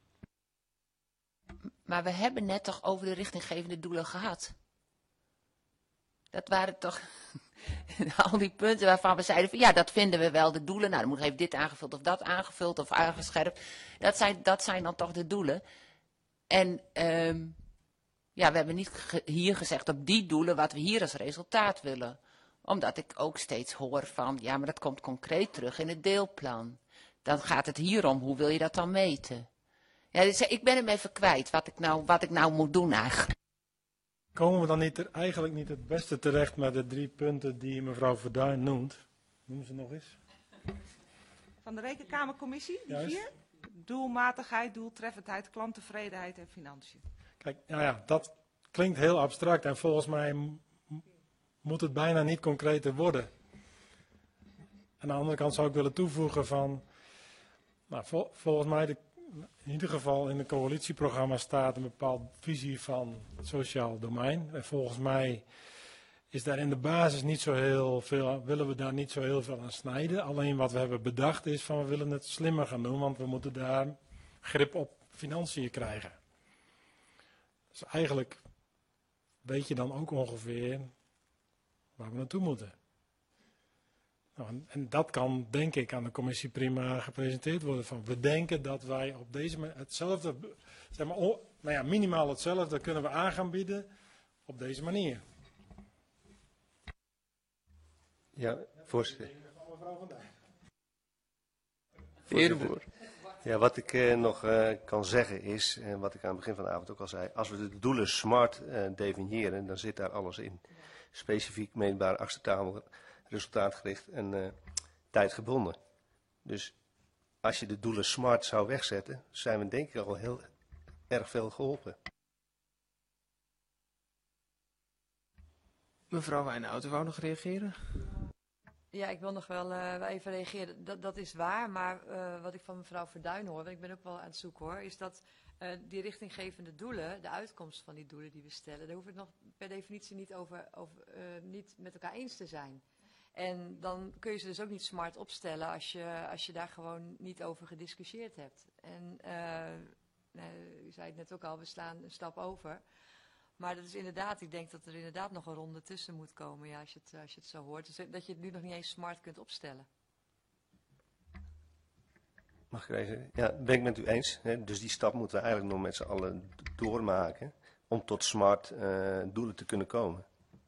Maar we hebben net toch over de richtinggevende doelen gehad. Dat waren toch al die punten waarvan we zeiden van ja, dat vinden we wel de doelen. Nou, dan moet even dit aangevuld of dat aangevuld of aangescherpt. Dat zijn dan toch de doelen. En ja, we hebben niet hier gezegd op die doelen wat we hier als resultaat willen. Omdat ik ook steeds hoor van ja, maar dat komt concreet terug in het deelplan. Dan gaat het hier om, hoe wil je dat dan meten? Ja, dus ik ben hem even kwijt, wat ik nou moet doen eigenlijk. Komen we dan eigenlijk niet het beste terecht met de 3 punten die mevrouw Verduin noemt? Noem ze nog eens. Van de Rekenkamercommissie, die Juist. 4. Doelmatigheid, doeltreffendheid, klanttevredenheid en financiën. Kijk, nou ja, dat klinkt heel abstract en volgens mij moet het bijna niet concreter worden. Aan de andere kant zou ik willen toevoegen van, nou, volgens mij in ieder geval in het coalitieprogramma staat een bepaalde visie van het sociaal domein. En volgens mij is daar in de basis niet zo heel veel, willen we daar niet zo heel veel aan snijden. Alleen wat we hebben bedacht is van we willen het slimmer gaan doen, want we moeten daar grip op financiën krijgen. Dus eigenlijk weet je dan ook ongeveer waar we naartoe moeten. Nou, en dat kan, denk ik, aan de commissie prima gepresenteerd worden. Van, we denken dat wij op deze manier hetzelfde, zeg maar, nou ja, minimaal hetzelfde kunnen we aan gaan bieden op deze manier. Ja, voorzitter. De heer De Boer. Ja, wat ik nog kan zeggen is, en wat ik aan het begin van de avond ook al zei, als we de doelen SMART definiëren, dan zit daar alles in. Specifiek, meetbaar, acceptabel, resultaatgericht en tijdgebonden. Dus als je de doelen SMART zou wegzetten, zijn we denk ik al heel erg veel geholpen. Mevrouw Wijnhout, u wou nog reageren? Ja, ik wil nog wel even reageren. Dat is waar, maar wat ik van mevrouw Verduin hoor, want ik ben ook wel aan het zoeken hoor, is dat die richtinggevende doelen, de uitkomst van die doelen die we stellen, daar hoef ik nog per definitie niet met elkaar eens te zijn. En dan kun je ze dus ook niet smart opstellen als je daar gewoon niet over gediscussieerd hebt. En u zei het net ook al, we slaan een stap over. Maar dat is inderdaad, ik denk dat er inderdaad nog een ronde tussen moet komen, ja, als je het zo hoort. Dus dat je het nu nog niet eens smart kunt opstellen. Mag ik even? Ja, ben ik met u eens. Hè? Dus die stap moeten we eigenlijk nog met z'n allen doormaken om tot SMART doelen te kunnen komen.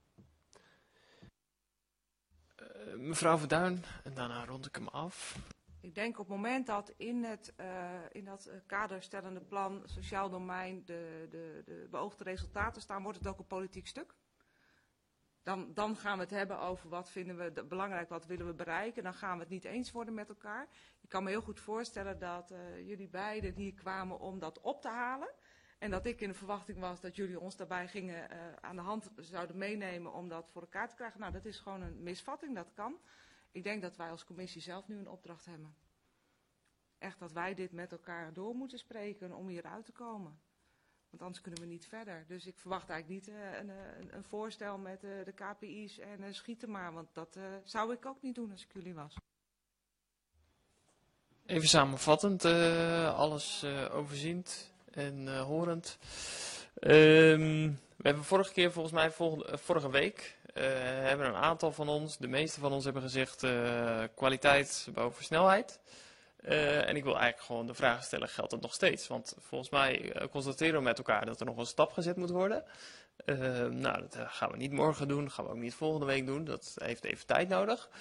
Mevrouw Verduin, en daarna rond ik hem af. Ik denk op het moment dat in dat kaderstellende plan, sociaal domein, de beoogde resultaten staan, wordt het ook een politiek stuk. Dan gaan we het hebben over wat vinden we belangrijk, wat willen we bereiken. Dan gaan we het niet eens worden met elkaar. Ik kan me heel goed voorstellen dat jullie beiden hier kwamen om dat op te halen. En dat ik in de verwachting was dat jullie ons daarbij aan de hand zouden meenemen om dat voor elkaar te krijgen. Nou, dat is gewoon een misvatting, dat kan. Ik denk dat wij als commissie zelf nu een opdracht hebben. Echt dat wij dit met elkaar door moeten spreken om hieruit te komen. Want anders kunnen we niet verder. Dus ik verwacht eigenlijk niet een voorstel met de KPI's en schieten maar. Want dat zou ik ook niet doen als ik jullie was. Even samenvattend, alles overziend en horend. We hebben vorige week, hebben een aantal van ons, de meeste van ons hebben gezegd kwaliteit boven snelheid. En ik wil eigenlijk gewoon de vraag stellen, geldt dat nog steeds? Want volgens mij constateren we met elkaar dat er nog een stap gezet moet worden. Nou, dat gaan we niet morgen doen, dat gaan we ook niet volgende week doen. Dat heeft even tijd nodig.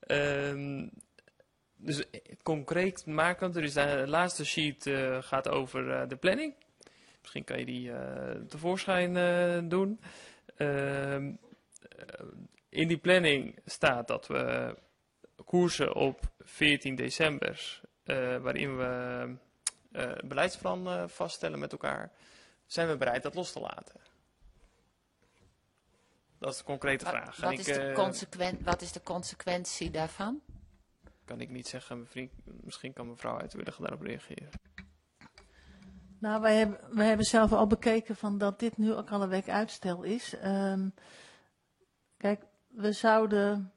Dus concreet maken, dus de laatste sheet gaat over de planning. Misschien kan je die tevoorschijn doen. In die planning staat dat we koersen op 14 december, waarin we beleidsplan vaststellen met elkaar. Zijn we bereid dat los te laten? Dat is de concrete vraag. Wat is de consequentie daarvan? Kan ik niet zeggen, misschien kan mevrouw Uitwilligen daarop reageren. Nou, wij hebben zelf al bekeken van dat dit nu ook al een week uitstel is. Kijk, we zouden...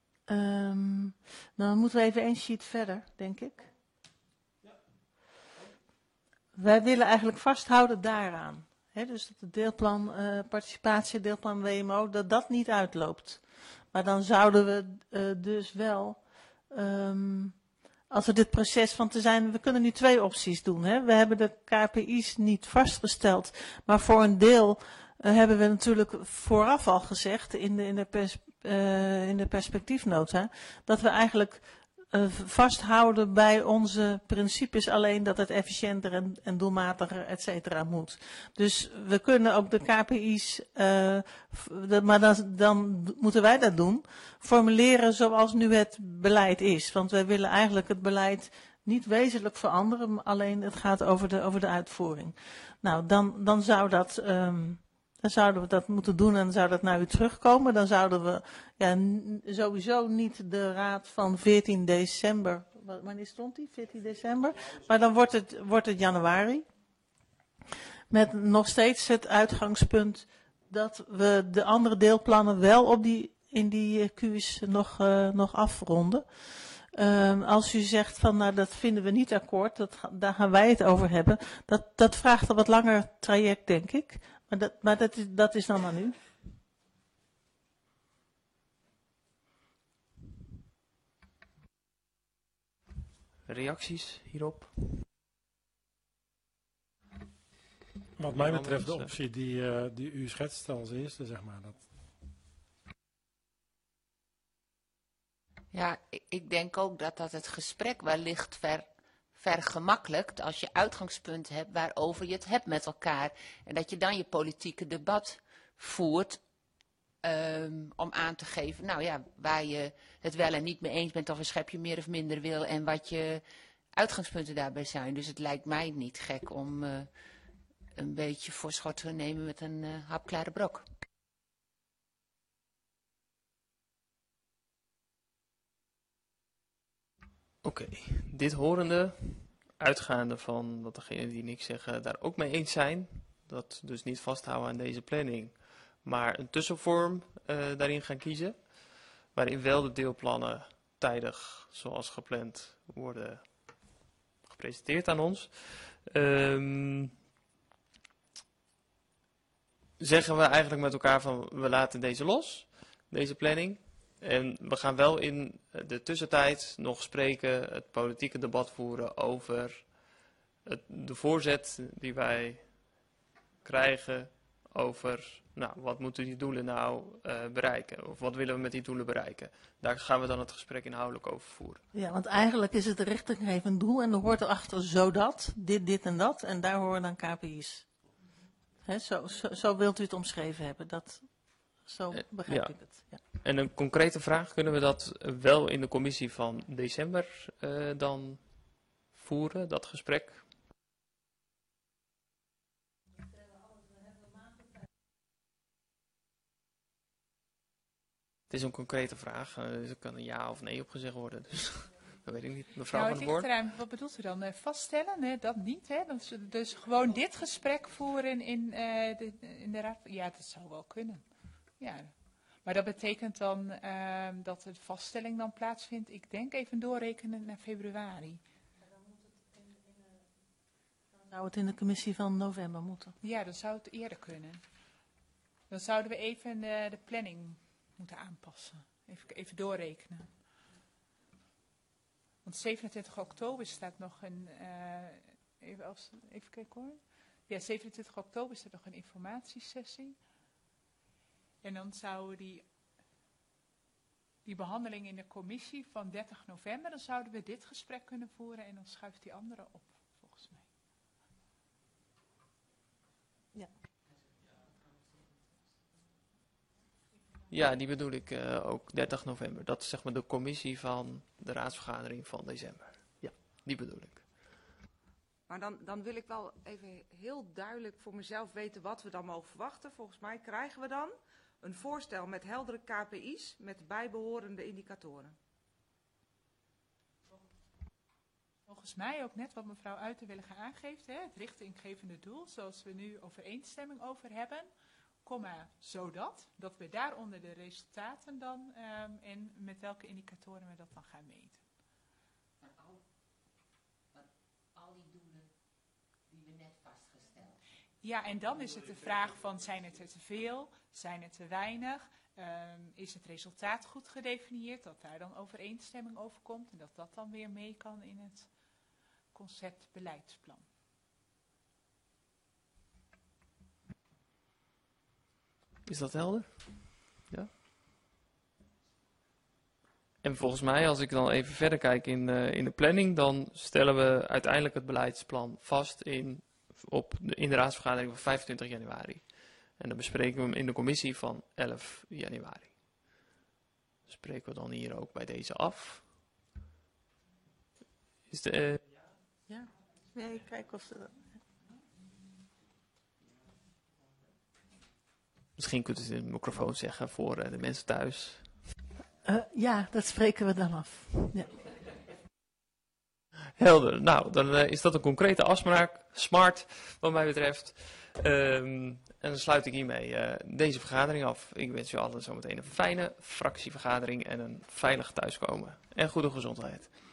dan moeten we even één sheet verder, denk ik. Wij willen eigenlijk vasthouden daaraan. Dus dat het deelplan participatie, deelplan WMO, dat niet uitloopt. Maar dan zouden we dus wel... als we dit proces van te zijn, we kunnen nu 2 opties doen. Hè? We hebben de KPI's niet vastgesteld, maar voor een deel hebben we natuurlijk vooraf al gezegd in de perspectiefnota, dat we eigenlijk vasthouden bij onze principes, alleen dat het efficiënter en doelmatiger, et cetera, moet. Dus we kunnen ook de KPI's, maar dan moeten wij dat doen, formuleren zoals nu het beleid is. Want wij willen eigenlijk het beleid niet wezenlijk veranderen, alleen het gaat over de uitvoering. Nou, dan zou dat... Dan zouden we dat moeten doen en dan zou dat naar u terugkomen. Dan zouden we sowieso niet de raad van 14 december... Wanneer stond die? 14 december? Maar dan wordt het januari. Met nog steeds het uitgangspunt dat we de andere deelplannen wel in die Q's nog afronden. Als u zegt van nou dat vinden we niet akkoord, daar gaan wij het over hebben. Dat vraagt een wat langer traject, denk ik. Maar dat is dan aan u. Reacties hierop? Wat mij betreft de optie die u schetst als eerste, zeg maar. Ja, ik denk ook dat het gesprek wellicht vergemakkelijkt als je uitgangspunten hebt waarover je het hebt met elkaar. En dat je dan je politieke debat voert om aan te geven, nou ja, waar je het wel en niet mee eens bent of een schepje meer of minder wil en wat je uitgangspunten daarbij zijn. Dus het lijkt mij niet gek om een beetje voorschot te nemen met een hapklare brok. Oké, dit horende, uitgaande van dat degenen die niks zeggen daar ook mee eens zijn, dat dus niet vasthouden aan deze planning, maar een tussenvorm daarin gaan kiezen, waarin wel de deelplannen tijdig, zoals gepland, worden gepresenteerd aan ons. Zeggen we eigenlijk met elkaar van, we laten deze los, deze planning. En we gaan wel in de tussentijd nog spreken, het politieke debat voeren over de voorzet die wij krijgen over, nou, wat moeten die doelen nou bereiken? Of wat willen we met die doelen bereiken? Daar gaan we dan het gesprek inhoudelijk over voeren. Ja, want eigenlijk is het een richtinggevend doel en er hoort erachter zodat, dit en dat, en daar horen dan KPI's. Hè, zo wilt u het omschreven hebben, zo begrijp ik het. Ja. En een concrete vraag, kunnen we dat wel in de commissie van december dan voeren, dat gesprek? Het is een concrete vraag, dus er kan een ja of nee op gezegd worden. Dus dat weet ik niet. Mevrouw Nou, van der Born? wat bedoelt u dan? Vaststellen? Nee, dat niet. Hè? Dus gewoon dit gesprek voeren in de raad? Ja, dat zou wel kunnen. Ja. Maar dat betekent dan dat de vaststelling dan plaatsvindt, ik denk even doorrekenen naar februari. Dan zou het in de commissie van november moeten. Ja, dan zou het eerder kunnen. Dan zouden we even de planning moeten aanpassen. Even doorrekenen. Want 27 oktober staat nog een... even kijken hoor. Ja, 27 oktober staat nog een informatiesessie. En dan zouden die behandeling in de commissie van 30 november... dan zouden we dit gesprek kunnen voeren en dan schuift die andere op, volgens mij. Ja. Ja, die bedoel ik ook, 30 november. Dat is zeg maar de commissie van de raadsvergadering van december. Ja, die bedoel ik. Maar dan wil ik wel even heel duidelijk voor mezelf weten wat we dan mogen verwachten. Volgens mij krijgen we dan een voorstel met heldere KPI's met bijbehorende indicatoren. Volgens mij ook net wat mevrouw Uiterwillige aangeeft, hè, het richtinggevende doel, zoals we nu overeenstemming over hebben, zodat we daaronder de resultaten dan en met welke indicatoren we dat dan gaan meten. Al die doelen die we net vastgesteld. Ja, en dan is het de vraag van, zijn het er te veel, zijn het te weinig, is het resultaat goed gedefinieerd, dat daar dan overeenstemming over komt en dat dat dan weer mee kan in het concept beleidsplan. Is dat helder? Ja. En volgens mij, als ik dan even verder kijk in de planning, dan stellen we uiteindelijk het beleidsplan vast in de raadsvergadering van 25 januari. En dan bespreken we hem in de commissie van 11 januari. Spreken we dan hier ook bij deze af? Is de... Ja, nee, kijk of ze... Misschien kunt u het in de microfoon zeggen voor de mensen thuis. Ja, dat spreken we dan af. Ja. Helder. Nou, dan is dat een concrete afspraak. Smart, wat mij betreft. En dan sluit ik hiermee deze vergadering af. Ik wens u allen zometeen een fijne fractievergadering en een veilig thuiskomen. En goede gezondheid.